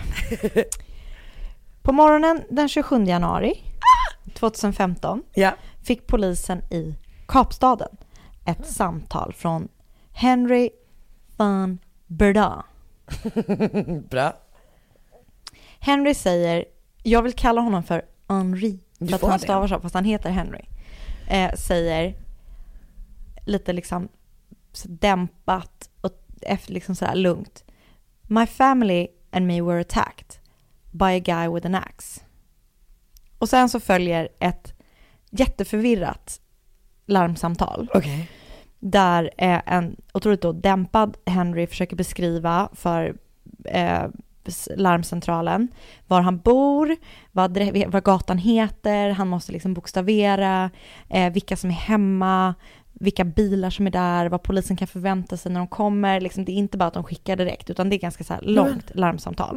På morgonen den tjugosjunde januari tjugohundrafemton ja. fick polisen i Kapstaden ett samtal från Henry van Berda. Bra. Henry säger, jag vill kalla honom för Henri för att han stavar så, fast han heter Henry. Eh, säger lite liksom så dämpat och efter liksom så här lugnt. My family and me were attacked by a guy with an axe. Och sen så följer ett jätteförvirrat larmsamtal. Okay. Där eh, en otroligt då dämpad Henry försöker beskriva för eh, larmcentralen var han bor, vad, vad gatan heter, han måste liksom bokstavera eh, vilka som är hemma, vilka bilar som är där, vad polisen kan förvänta sig när de kommer. Liksom, det är inte bara att de skickar direkt, utan det är ganska så här långt mm. larmsamtal.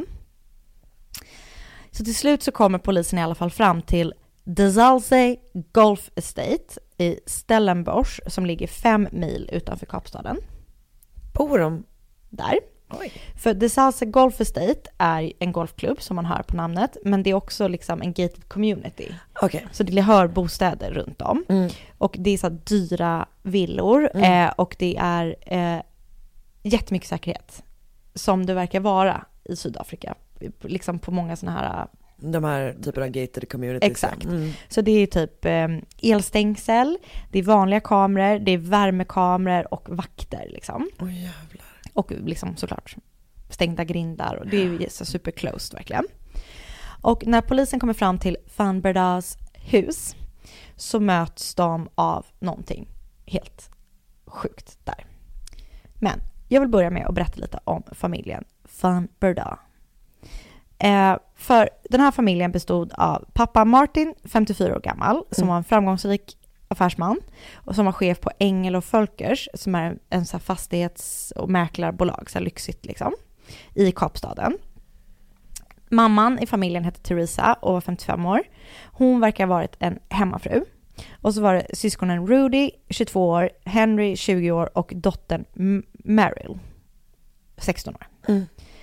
Så till slut så kommer polisen i alla fall fram till Desalze Golf Estate i Stellenbosch som ligger fem mil utanför Kapstaden. Bor de där? Oj. För Desalze Golf Estate är en golfklubb som man hör på namnet, men det är också liksom en gated community. Okay. Så det hör bostäder runt om. Mm. Och det är så dyra villor mm. eh, och det är eh, jättemycket säkerhet som det verkar vara i Sydafrika. Liksom på många såna här... De här typer av gated communities. Exakt. Mm. Så det är typ eh, elstängsel, det är vanliga kameror, det är värmekameror och vakter liksom. Oj oh, jävlar. Och liksom såklart stängda grindar. Och det är ju så super closed verkligen. Och när polisen kommer fram till Van Berdas hus så möts de av någonting helt sjukt där. Men jag vill börja med att berätta lite om familjen van Breda. Eh, för den här familjen bestod av pappa Martin, femtiofyra år gammal, som mm. var en framgångsrik affärsman och som var chef på Engel och Folkers, som är en, en så här fastighets- och mäklarbolag, så här lyxigt liksom, i Kapstaden. Mamman i familjen hette Teresa och var femtiofem år. Hon verkar ha varit en hemmafru. Och så var det syskonen Rudy, tjugotvå år, Henry, tjugo år och dottern M- Meryl, sexton år. Mm.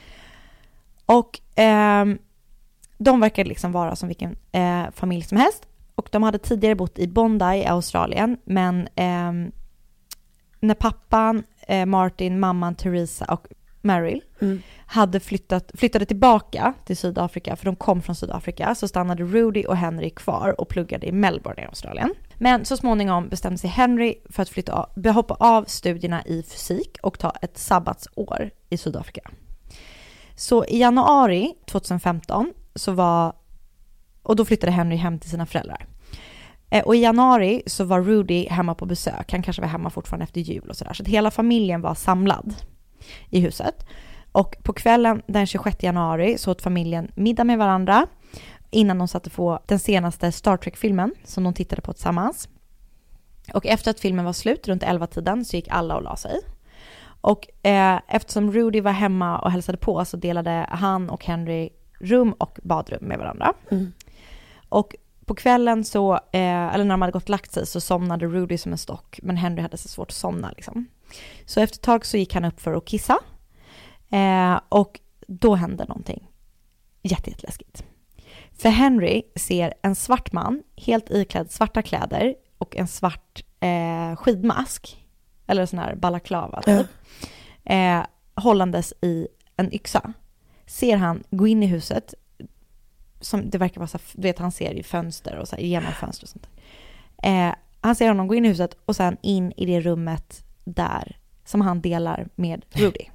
Och eh, de verkar liksom vara som vilken eh, familj som helst. Och de hade tidigare bott i Bondi i Australien. Men eh, när pappan, eh, Martin, mamman, Teresa och Meryl mm. hade flyttat, flyttade tillbaka till Sydafrika, för de kom från Sydafrika, så stannade Rudy och Henry kvar och pluggade i Melbourne i Australien. Men så småningom bestämde sig Henry för att flytta av, hoppa av studierna i fysik och ta ett sabbatsår i Sydafrika. Så i januari tjugohundrafemton så var, och då flyttade Henry hem till sina föräldrar. Och i januari så var Rudy hemma på besök. Han kanske var hemma fortfarande efter jul och sådär. Så att hela familjen var samlad i huset. Och på kvällen den tjugosjätte januari så åt familjen middag med varandra innan de satte på den senaste Star Trek-filmen som de tittade på tillsammans. Och efter att filmen var slut runt elva-tiden så gick alla och la sig. Och eh, eftersom Rudy var hemma och hälsade på så delade han och Henry rum och badrum med varandra. Mm. Och på kvällen så, eh, eller när de hade gått och lagt sig, så somnade Rudy som en stock, men Henry hade så svårt att somna liksom. Så efter ett tag så gick han upp för att kissa. Eh, och då hände någonting jätte, jätteläskigt. För Henry ser en svart man, helt iklädd svarta kläder och en svart eh, skidmask, eller sån här balaklava typ, mm. eh, hållandes i en yxa. Ser han gå in i huset, som det verkar vara så, du vet, han ser ju fönster och så här, genom fönster och sånt där. Eh, han ser honom gå in i huset och sen in i det rummet där som han delar med Rudy.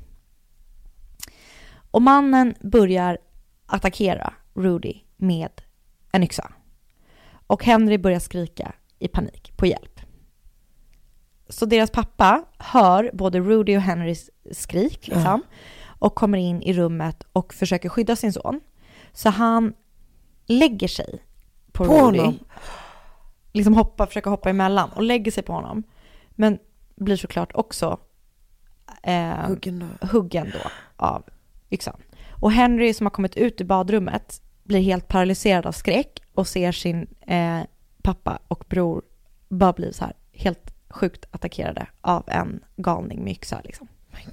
Och mannen börjar attackera Rudy med en yxa. Och Henry börjar skrika i panik på hjälp. Så deras pappa hör både Rudy och Henrys skrik liksom, mm. och kommer in i rummet och försöker skydda sin son. Så han lägger sig på, på Rudy. Honom. Liksom hoppa, försöker hoppa emellan och lägger sig på honom. Men blir såklart också eh, huggen, då. huggen då av yxan. Och Henry som har kommit ut ur badrummet blir helt paralyserad av skräck och ser sin eh, pappa och bror bara bli så här helt sjukt attackerade av en galning med yxa liksom.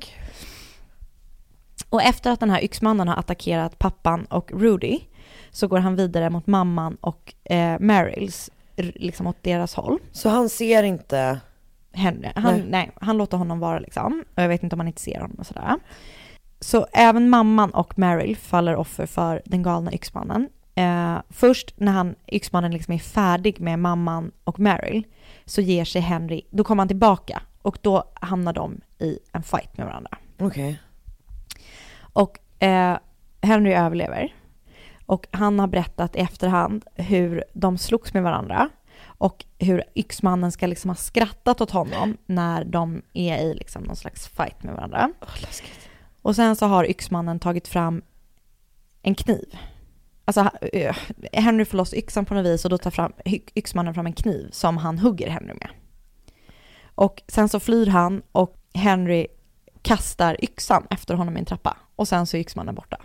Och efter att den här yxmannen har attackerat pappan och Rudy så går han vidare mot mamman och eh, Meryls, liksom åt deras håll. Så han ser inte Henry? Han, nej. nej, han låter honom vara liksom. Och jag vet inte om han inte ser honom och sådär. Så även mamman och Meryl faller offer för den galna yxmannen. Eh, först när han, yxmannen liksom är färdig med mamman och Meryl så ger sig Henry, då kommer han tillbaka och då hamnar de i en fight med varandra. Okej. Okay. Och eh, Henry överlever. Och han har berättat i efterhand hur de slogs med varandra och hur yxmannen ska liksom ha skrattat åt honom när de är i liksom någon slags fight med varandra. Oh, läskigt. Och sen så har yxmannen tagit fram en kniv. Alltså Henry får loss yxan på något vis och då tar fram, yxmannen fram en kniv som han hugger Henry med. Och sen så flyr han och Henry kastar yxan efter honom i en trappa. Och sen så är yxmannen borta.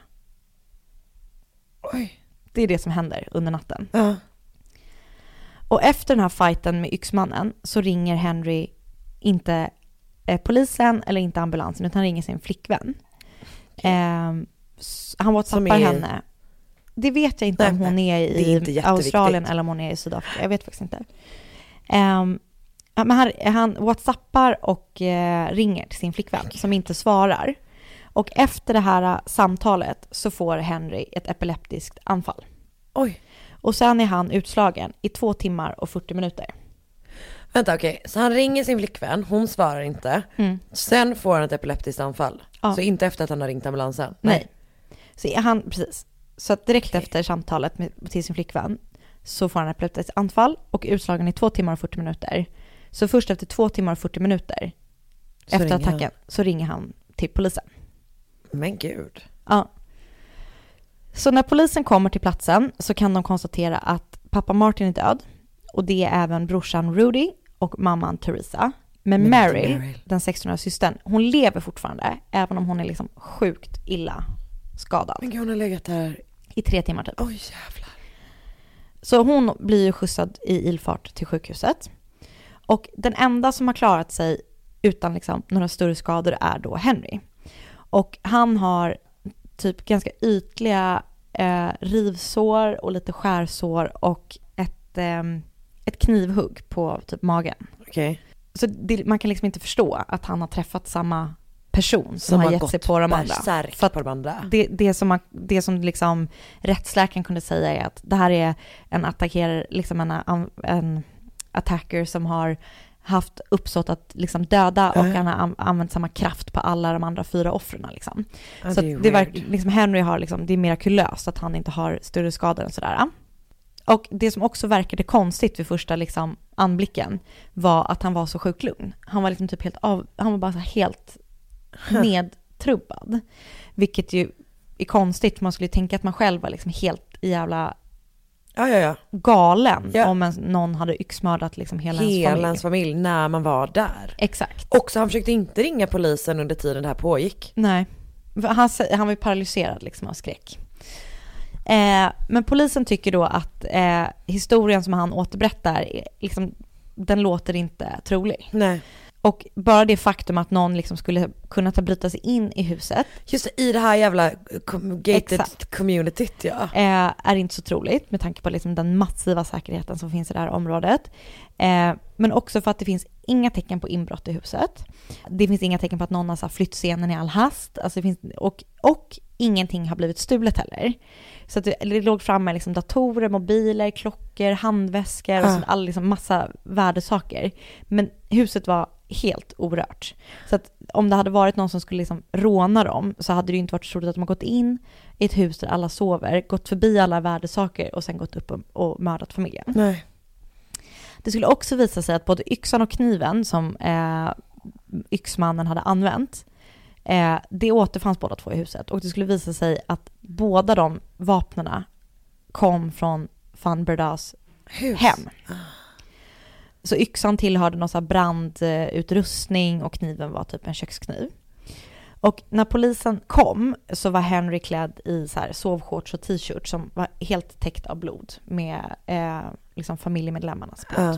Oj. Det är det som händer under natten. Uh. Och efter den här fighten med yxmannen så ringer Henry inte eh, polisen eller inte ambulansen utan ringer sin flickvän. Eh, han whatsappar är... henne. Det vet jag inte nej, om hon är i är Australien eller om hon är i Sydafrika. Jag vet faktiskt inte. Eh, men han, han whatsappar och eh, ringer till sin flickvän som inte svarar. Och efter det här samtalet så får Henry ett epileptiskt anfall. Oj. Och sen är han utslagen i två timmar och fyrtio minuter. Vänta, okej. Okay. Så han ringer sin flickvän, hon svarar inte. Mm. Sen får han ett epileptiskt anfall. Ja. Så inte efter att han har ringt ambulansen? Nej. Nej. Så han, precis. Så att direkt okay. efter samtalet med, till sin flickvän så får han ett epileptiskt anfall och utslagen i två timmar och fyrtio minuter. Så först efter två timmar och fyrtio minuter så efter attacken han. så ringer han till polisen. Men gud. Ja. Så när polisen kommer till platsen så kan de konstatera att pappa Martin är död. Och det är även brorsan Rudy och mamman Teresa. Men, Men Meryl, Meryl, den sextonåriga systern, hon lever fortfarande. Även om hon är liksom sjukt illa skadad. Men gud, hon har legat där i tre timmar typ. Oj jävlar. Så hon blir ju skjutsad i ilfart till sjukhuset. Och den enda som har klarat sig utan liksom några större skador är då Henry. Och han har typ ganska ytliga eh, rivsår och lite skärsår och ett, eh, ett knivhugg på typ magen. Okej. Okay. Så det, man kan liksom inte förstå att han har träffat samma person som, som har, har gett sig på de andra. För att på de andra. Det, det som, man, det som liksom rättsläkaren kunde säga är att det här är en attackerare, liksom en, en attacker som har haft uppsåt att liksom döda och uh. han har använt samma kraft på alla de andra fyra offren liksom. Uh, så det, det var liksom Henry har liksom, det är mirakulöst att han inte har större skador än sådär. Och det som också verkade konstigt vid första liksom anblicken var att han var så sjukt lugn. Han var liksom typ helt av, han var bara så helt huh. nedtrubbad. Vilket ju är konstigt. Man skulle tänka att man själv var liksom helt jävla ja, ja, ja. galen ja. om en, någon hade yxmördat liksom hela, hela ens familj. ens familj när man var där. Exakt. Och så han försökte inte ringa polisen under tiden det här pågick. Nej. Han, han var ju paralyserad liksom av skräck. Eh, men polisen tycker då att eh, historien som han återberättar liksom, den låter inte trolig. Nej. Och bara det faktum att någon liksom skulle kunna ta bryta sig in i huset. Just det, i det här jävla gated communityt, ja. Eh, är inte så troligt med tanke på liksom den massiva säkerheten som finns i det här området. Eh, men också för att det finns inga tecken på inbrott i huset. Det finns inga tecken på att någon har flytt scenen i all hast. Alltså det finns, och, och ingenting har blivit stulet heller. Så att det, det låg framme liksom datorer, mobiler, klockor, handväskor och ah. så, all liksom massa värdesaker. Men huset var helt orört. Så att om det hade varit någon som skulle liksom råna dem så hade det ju inte varit så troligt att de har gått in i ett hus där alla sover, gått förbi alla värdesaker och sen gått upp och, och mördat familjen. Nej. Det skulle också visa sig att både yxan och kniven som eh, yxmannen hade använt, eh, det återfanns båda två i huset. Och det skulle visa sig att båda de vapnena kom från van Berdas hem. Så yxan tillhörde någon sån här brandutrustning och kniven var typ en kökskniv. Och när polisen kom så var Henry klädd i så här sovshorts och t-shirt som var helt täckt av blod med eh, liksom familjemedlemmarnas blod. Uh.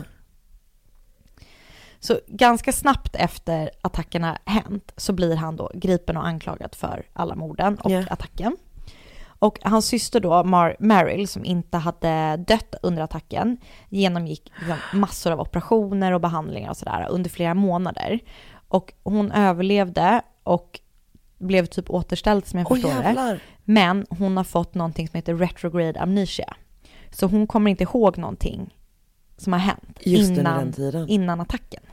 Så ganska snabbt efter attackerna hänt så blir han då gripen och anklagad för alla morden och yeah. attacken. Och hans syster då, Mar- Meryl, som inte hade dött under attacken, genomgick liksom massor av operationer och behandlingar och sådär under flera månader. Och hon överlevde och blev typ återställd som jag oh, förstår det. Men hon har fått någonting som heter retrograde amnesia. Så hon kommer inte ihåg någonting som har hänt innan, innan attacken.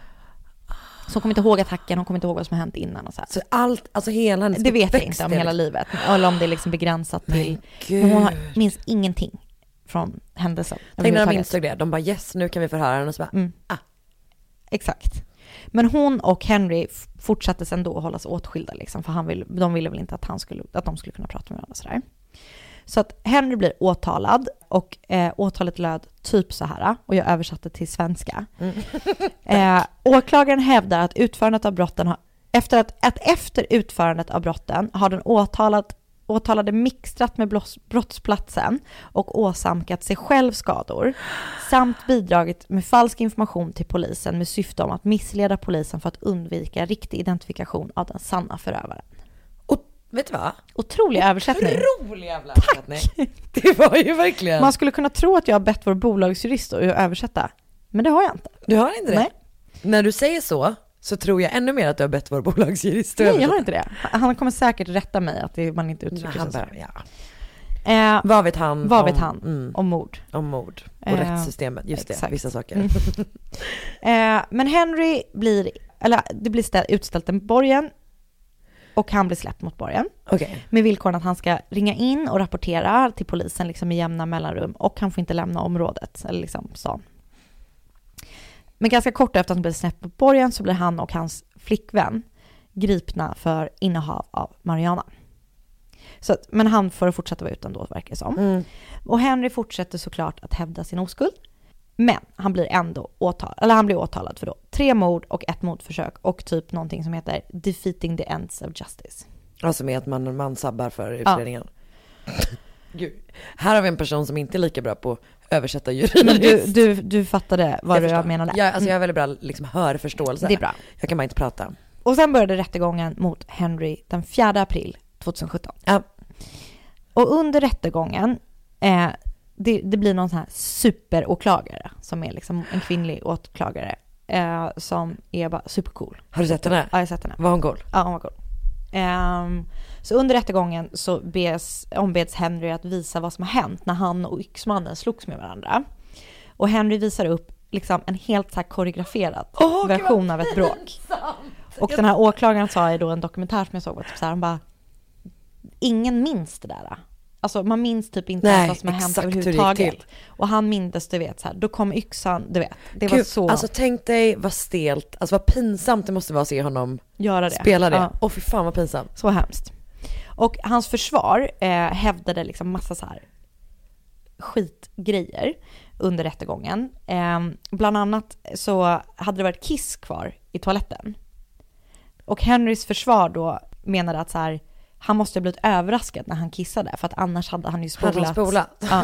Så hon kommer inte ihåg attacken, hon kommer inte ihåg vad som har hänt innan och så här. Så allt, alltså hela hennes det vet jag inte om hela livet. Eller om det är liksom begränsat till. Men hon har, minns ingenting från händelsen. Tänk när de insåg det. De bara yes, nu kan vi förhöra henne och så bara, mm. ah. Exakt. Men hon och Henry fortsatte sen då att hållas åtskilda liksom, för han vill, de ville väl inte att, han skulle, att de skulle kunna prata med varandra sådär. Så att Henry blir åtalad och eh, åtalet löd typ så här, och jag översatte till svenska. Mm. eh, åklagaren hävdar att utförandet av brotten har, efter att, att efter utförandet av brotten har den åtalat, åtalade mixtrat med blås, brottsplatsen och åsamkat sig själv skador samt bidragit med falsk information till polisen med syfte om att missleda polisen för att undvika riktig identifikation av den sanna förövaren. Vet du vad? Otrolig översättning. Otrolig jävla översättning. Det var ju verkligen. Man skulle kunna tro att jag har bett vår bolagsjurist att översätta. Men det har jag inte. Du har inte det? Nej. När du säger så, så tror jag ännu mer att du har bett vår bolagsjurist att översätta. Nej, jag har inte det. Han kommer säkert rätta mig att det, man inte uttrycker sig så. Ja. Eh, vad vet han, vad om, vet han mm, om mord? Om mord och eh, rättssystemet. Just exakt. det, vissa saker. eh, men Henry blir, eller det blir ställ, utställt en borgen. Och han blir släppt mot borgen. Okay. Med villkoren att han ska ringa in och rapportera till polisen liksom i jämna mellanrum. Och han får inte lämna området. Eller liksom så. Men ganska kort efter att han blir släppt mot borgen så blir han och hans flickvän gripna för innehav av marijuana. Så att, men han får fortsätta vara utan då, verkar det som. Mm. Och Henry fortsätter såklart att hävda sin oskuld. Men han blir ändå åtalad, eller han blir åtalad för då tre mord och ett mordförsök och typ någonting som heter defeating the ends of justice. Alltså med att man, man sabbar för utredningen. Ja. Gud. Här har vi en person som inte är lika bra på att översätta juridiskt. Men du, du, du fattade vad jag, jag menade. Ja, alltså jag har väldigt bra liksom, hörförståelse. Det är bra. Jag kan bara inte prata. Och sen började rättegången mot Henry den fjärde april tjugohundrasjutton. Ja. Och under rättegången, eh, det, det blir någon sån här superåklagare som är liksom en kvinnlig åklagare eh, som är bara supercool. Har du sett henne? Ja, jag har sett henne. Var hon cool? Ja, hon var cool. Um, så under rättegången så bes, ombeds Henry att visa vad som har hänt när han och yxmannen slogs med varandra. Och Henry visar upp liksom en helt så här koreograferad oh, version av ett bråk. Och den här åklagaren sa i då en dokumentär som jag såg, typ så här, han bara, ingen minns det där. Alltså man minns typ inte Nej, vad som har hänt överhuvudtaget. Och han minns, du vet så här, då kom yxan, du vet. Det Gud, var så. Alltså tänk dig vad stelt, alltså vad pinsamt det måste vara att se honom göra det. Spela det. Åh ja. oh, fy fan vad pinsamt. Så hemskt. Och hans försvar eh, hävdade liksom massa så här skitgrejer under rättegången. Eh, bland annat så hade det varit kiss kvar i toaletten. Och Henrys försvar då menade att så här, han måste ha blivit överraskad när han kissade, för att annars hade han ju spolat. Hade han spolat? Ja.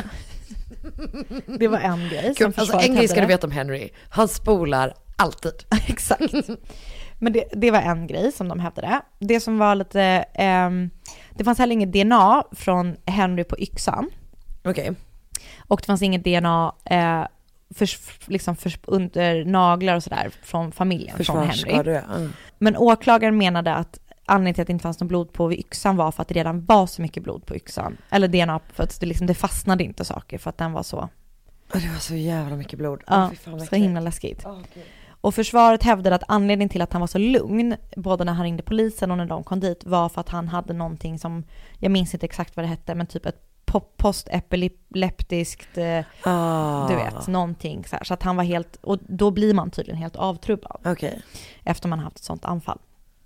Det var en grej. Som alltså, en grej ska du veta om Henry. Han spolar alltid. Exakt. Men det, det var en grej som de hävdade. Det som var lite... Eh, det fanns heller inget D N A från Henry på yxan. Okej. Okay. Och det fanns inget D N A eh, för, liksom för, under naglar och sådär från familjen, från Henry. Mm. Men åklagaren menade att anledningen till att det inte fanns något blod på vid yxan var för att det redan var så mycket blod på yxan. Eller D N A, för att det, liksom, det fastnade inte saker för att den var så... Det var så jävla mycket blod. Ja, oh, fy fan, så himla läskigt. Oh, okay. Och försvaret hävdade att anledningen till att han var så lugn, både när han ringde polisen och när de kom dit, var för att han hade någonting som, jag minns inte exakt vad det hette, men typ ett postepileptiskt, ah. du vet, någonting så här. Så att han var helt, och då blir man tydligen helt avtrubbad. Okay. Efter man haft ett sånt anfall.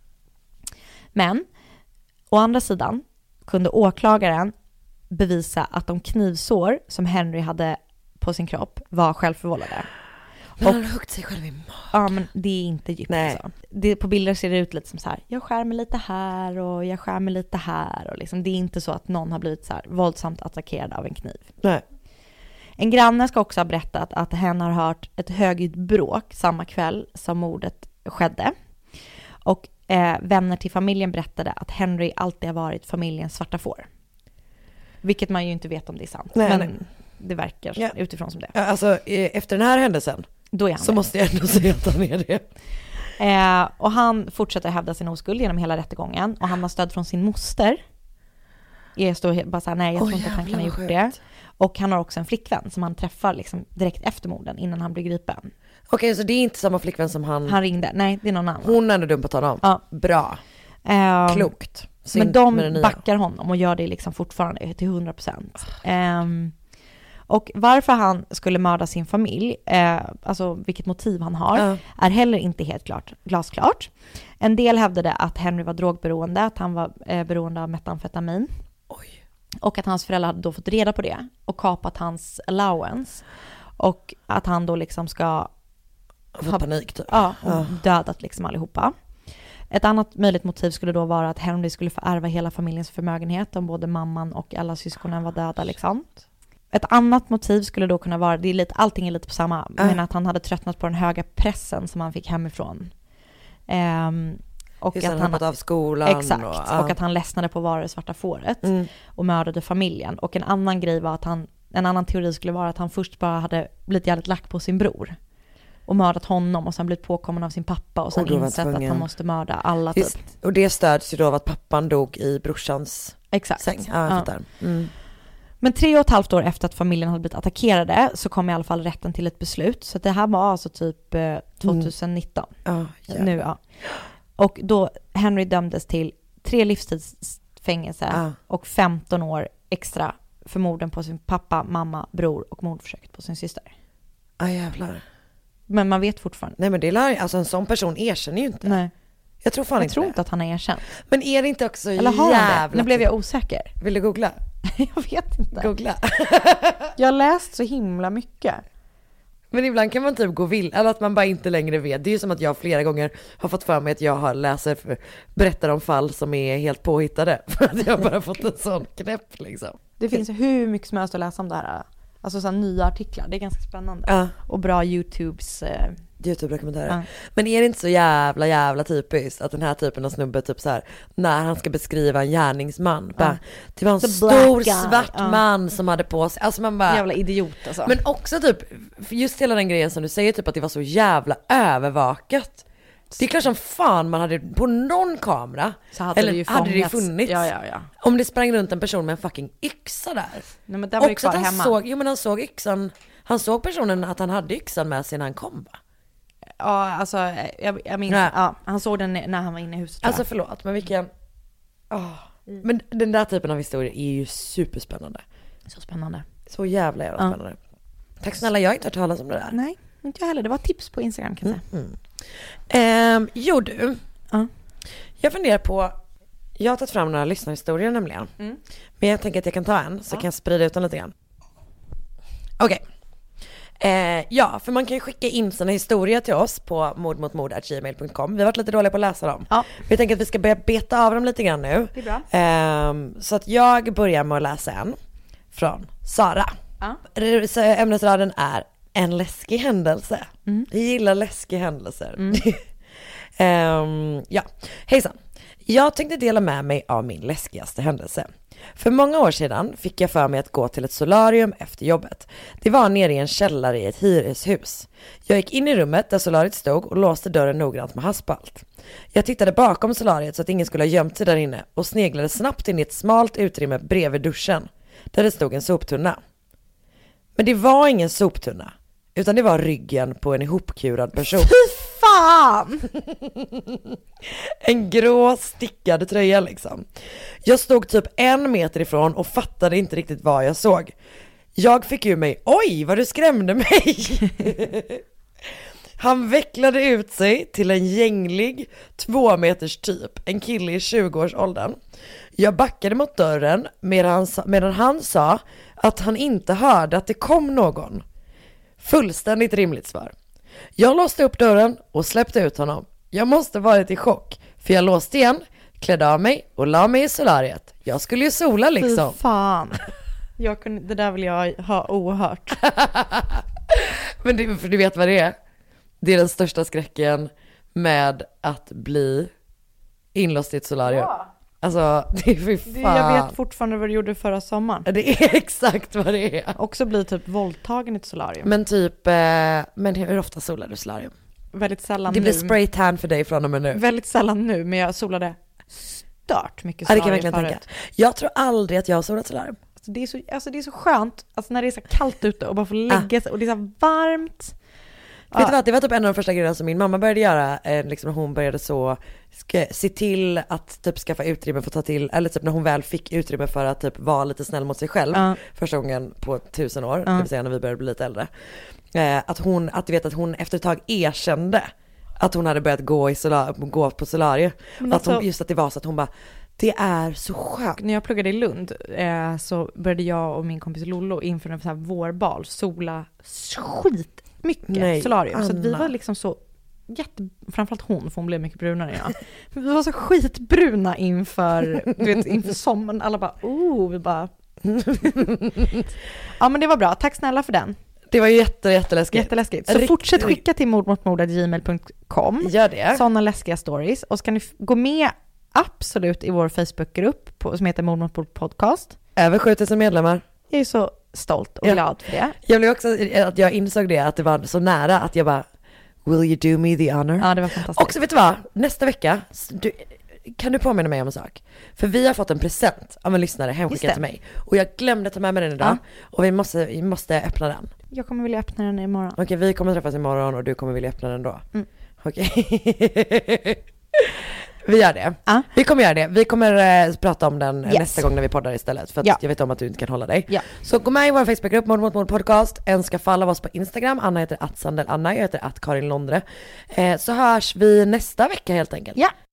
Men, å andra sidan kunde åklagaren bevisa att de knivsår som Henry hade på sin kropp var självförvållade. Men han har huggit sig själv i magen. Ja, men det är inte djupt. Alltså. Det, på bilder ser det ut lite som så här, jag skär mig lite här och jag skär mig lite här. Och liksom, det är inte så att någon har blivit så här våldsamt attackerad av en kniv. Nej. En granne ska också ha berättat att hen har hört ett högljutt bråk samma kväll som mordet skedde. Och eh, vänner till familjen berättade att Henry alltid har varit familjens svarta får. Vilket man ju inte vet om det är sant. Nej, men nej. Det verkar ja. utifrån som det. Ja, alltså efter den här händelsen Då är han så det. måste jag ändå säga att han är det. Eh, och han fortsätter hävda sin oskuld genom hela rättegången. Och han har stöd från sin moster. Jag står bara så här, nej jag tror oh, inte att han kan ha gjort sjukt. det. Och han har också en flickvän som han träffar liksom direkt efter morden, innan han blir gripen. Okej, okay, så det är inte samma flickvän som han... Han ringde, nej det är någon annan. Hon har ändå dumpat honom. Ja. Bra. Eh, Klokt. Synd men de backar honom och gör det liksom fortfarande till hundra procent. Um, och varför han skulle mörda sin familj, eh, alltså vilket motiv han har, uh. är heller inte helt klart, glasklart. En del hävdade att Henry var drogberoende, att han var eh, beroende av metamfetamin. Oj. Och att hans föräldrar hade då fått reda på det och kapat hans allowance. Och att han då liksom ska ha panik typ. Ja, och uh. dödat liksom allihopa. Ett annat möjligt motiv skulle då vara att Henry skulle få ärva hela familjens förmögenhet om både mamman och alla syskonen var döda liksom. Ett annat motiv skulle då kunna vara, det är lite, allting är lite på samma, uh. men att han hade tröttnat på den höga pressen som han fick hemifrån. Um, och Just att han han hoppat av skolan. Exakt, och, uh. och att han ledsnade på att vara det svarta fåret mm. och mördade familjen. Och en annan grej var att han, en annan teori skulle vara att han först bara hade blivit jävligt lack på sin bror. Och mördat honom och sen blivit påkommen av sin pappa och sen och insett att han måste mörda alla typ. Och det stöds ju då av att pappan dog i brorsans Exakt. säng. Ja, ja. Mm. Men tre och ett halvt år efter att familjen hade blivit attackerade så kom i alla fall rätten till ett beslut. Så det här var alltså typ eh, tjugonitton. Mm. Oh, yeah. Nu, ja. Och då Henry dömdes till tre livstidsfängelse ah. och femton år extra för morden på sin pappa, mamma, bror och mordförsöket på sin syster. Ah, jävlar. Men man vet fortfarande. Nej, men det är, alltså en sån person erkänner ju inte. Nej. Jag tror fan jag inte tror det. inte att han har erkänt. Men är det inte också Eller har jävla... han det? Nu blev jag osäker. Vill du googla? Jag vet inte. Googla. Jag har läst så himla mycket. Men ibland kan man typ gå vill, eller att man bara inte längre vet. Det är ju som att jag flera gånger har fått för mig att jag har läser, för, berättar om fall som är helt påhittade. För att jag har bara fått en sån knäpp liksom. Det finns hur mycket som helst att läsa om det här. Alltså så här nya artiklar, det är ganska spännande. Ja. Och bra YouTubes... Eh... YouTube-dokumentärer. Ja. Men är det inte så jävla jävla typiskt att den här typen av snubbe typ så här, när han ska beskriva en gärningsman, bara, det var en The stor black svart guy. man som hade på sig, alltså man bara... Jävla idiot alltså. Men också typ, just hela den grejen som du säger, typ att det var så jävla övervakat. Det är klart som fan man hade på någon kamera, så hade eller det ju hade det fångats. funnits. Ja, ja, ja. Om det sprang runt en person med en fucking yxa där. Nej, men det var ju också kvar att han hemma. såg, jo men han såg yxan, han såg personen att han hade yxan med sig när han kom, va? Ja, alltså jag, jag minns, Ja. ja, han såg den när han var inne i huset. Alltså förlåt, men vilken... Oh. Mm. Men den där typen av historier är ju superspännande. Så spännande. Så jävla jävla Ja. spännande. Tack snälla, jag har inte hört talas om det där. Nej, inte jag heller. Det var tips på Instagram kan jag säga. Mm. Ehm, jo du, Ja. jag funderar på... Jag har tagit fram några lyssnarhistorier nämligen. Mm. Men jag tänker att jag kan ta en, så Ja. kan jag sprida ut den lite grann. Okej. Eh, ja, för man kan ju skicka in sina historier till oss på mordmotmord at gmail punkt com. Vi har varit lite dåliga på att läsa dem. Ja. Vi tänker att vi ska börja beta av dem lite grann nu. Det är bra. Ehm, så att jag börjar med att läsa en från Sara. Ja. Så ämnesraden är en läskig händelse. Mm. Jag gillar läskiga händelser. Mm. Ehm, ja, hejsan. Jag tänkte dela med mig av min läskigaste händelse. För många år sedan fick jag för mig att gå till ett solarium efter jobbet. Det var nere i en källare i ett hyreshus. Jag gick in i rummet där solariet stod och låste dörren noggrant med haspalt. Jag tittade bakom solariet så att ingen skulle ha gömt sig där inne och sneglade snabbt in i ett smalt utrymme bredvid duschen där det stod en soptunna. Men det var ingen soptunna, utan det var ryggen på en ihopkurad person. Fy fan! En grå stickad tröja liksom. Jag stod typ en meter ifrån och fattade inte riktigt vad jag såg. Jag fick ur mig, oj vad du skrämde mig. Han vecklade ut sig till en gänglig två meters typ, en kille i tjugoårsåldern. Jag backade mot dörren medan han, sa, medan han sa att han inte hörde att det kom någon. Fullständigt rimligt svar. Jag låste upp dörren och släppte ut honom. Jag måste varit i chock, för jag låste igen, klädde av mig och la mig i solariet. Jag skulle ju sola liksom. Fy fan. Jag kunde, det där vill jag ha ohört. Men du, för du vet vad det är? Det är den största skräcken med att bli inlåst i ett solarium. Ja. Alltså, det är fy fan. Jag vet fortfarande vad du gjorde förra sommaren. Det är exakt vad det är. Också bli typ våldtagen i ett solarium. Men typ, eh, men hur ofta solar du solarium? Väldigt sällan Det blir nu. spray tan för dig från och med nu. Väldigt sällan nu, men jag solade stört mycket Ja, det solarium kan jag verkligen förut. tänka. Jag tror aldrig att jag har solat solarium. Alltså det, är så, alltså det är så skönt alltså när det är så kallt ute och bara få lägga sig och det är så varmt. Vet du vad, det var typ en av de första grejerna som min mamma började göra, eh, liksom när hon började så ska, se till att typ skaffa utrymme för att ta till, eller typ när hon väl fick utrymme för att typ vara lite snäll mot sig själv, Ja. första gången på tusen år, Ja. det vill säga när vi började bli lite äldre. Eh, att hon, att du vet att hon efter ett tag erkände att hon hade börjat gå, i solar, gå på solarium. Men Att hon, alltså- just att det var så att hon bara, det är så skönt. När jag pluggade i Lund eh, så började jag och min kompis Lollo inför en sån här vårbal sola skitmycket Nej, solarium. Så att vi Anna. var liksom så jätte, framförallt hon, för hon blev mycket brunare än jag. Men vi var så skitbruna inför, du vet, inför sommaren. Alla bara, oh, vi bara... Ja men det var bra, tack snälla för den. Det var ju jätte, jätteläskigt. Jätteläskigt. Så Riktigt, fortsätt riktigt. skicka till mordmotmord at gmail punkt com. Gör det. Sådana läskiga stories. Och så kan ni f- gå med absolut i vår Facebookgrupp på, som heter Mordmotmord podcast. Över sjutusen medlemmar. Jag är så stolt och Ja. glad för det. Jag blev också, att jag insåg det, att det var så nära att jag bara, will you do me the honor? Ja, det var fantastiskt. Och så vet du vad, nästa vecka, du, kan du påminna mig om en sak? För vi har fått en present av en lyssnare Just hemskickad det. till mig. Och jag glömde ta med mig den idag. Ja. Och vi måste, vi måste öppna den. Jag kommer vilja öppna den imorgon. Okej, vi kommer träffas imorgon och du kommer vilja öppna den då. Mm. Okej. Vi gör det. Ja. Vi kommer göra det. Vi kommer eh, prata om den eh, Yes. nästa gång när vi poddar istället. För att Ja. jag vet om att du inte kan hålla dig. Ja. Så gå med i vår Facebookgrupp, Mord mot mord podcast. Önska fall av oss på Instagram. Anna heter att Sandel Anna, jag heter att Karin Londre. Eh, så hörs vi nästa vecka helt enkelt. Ja.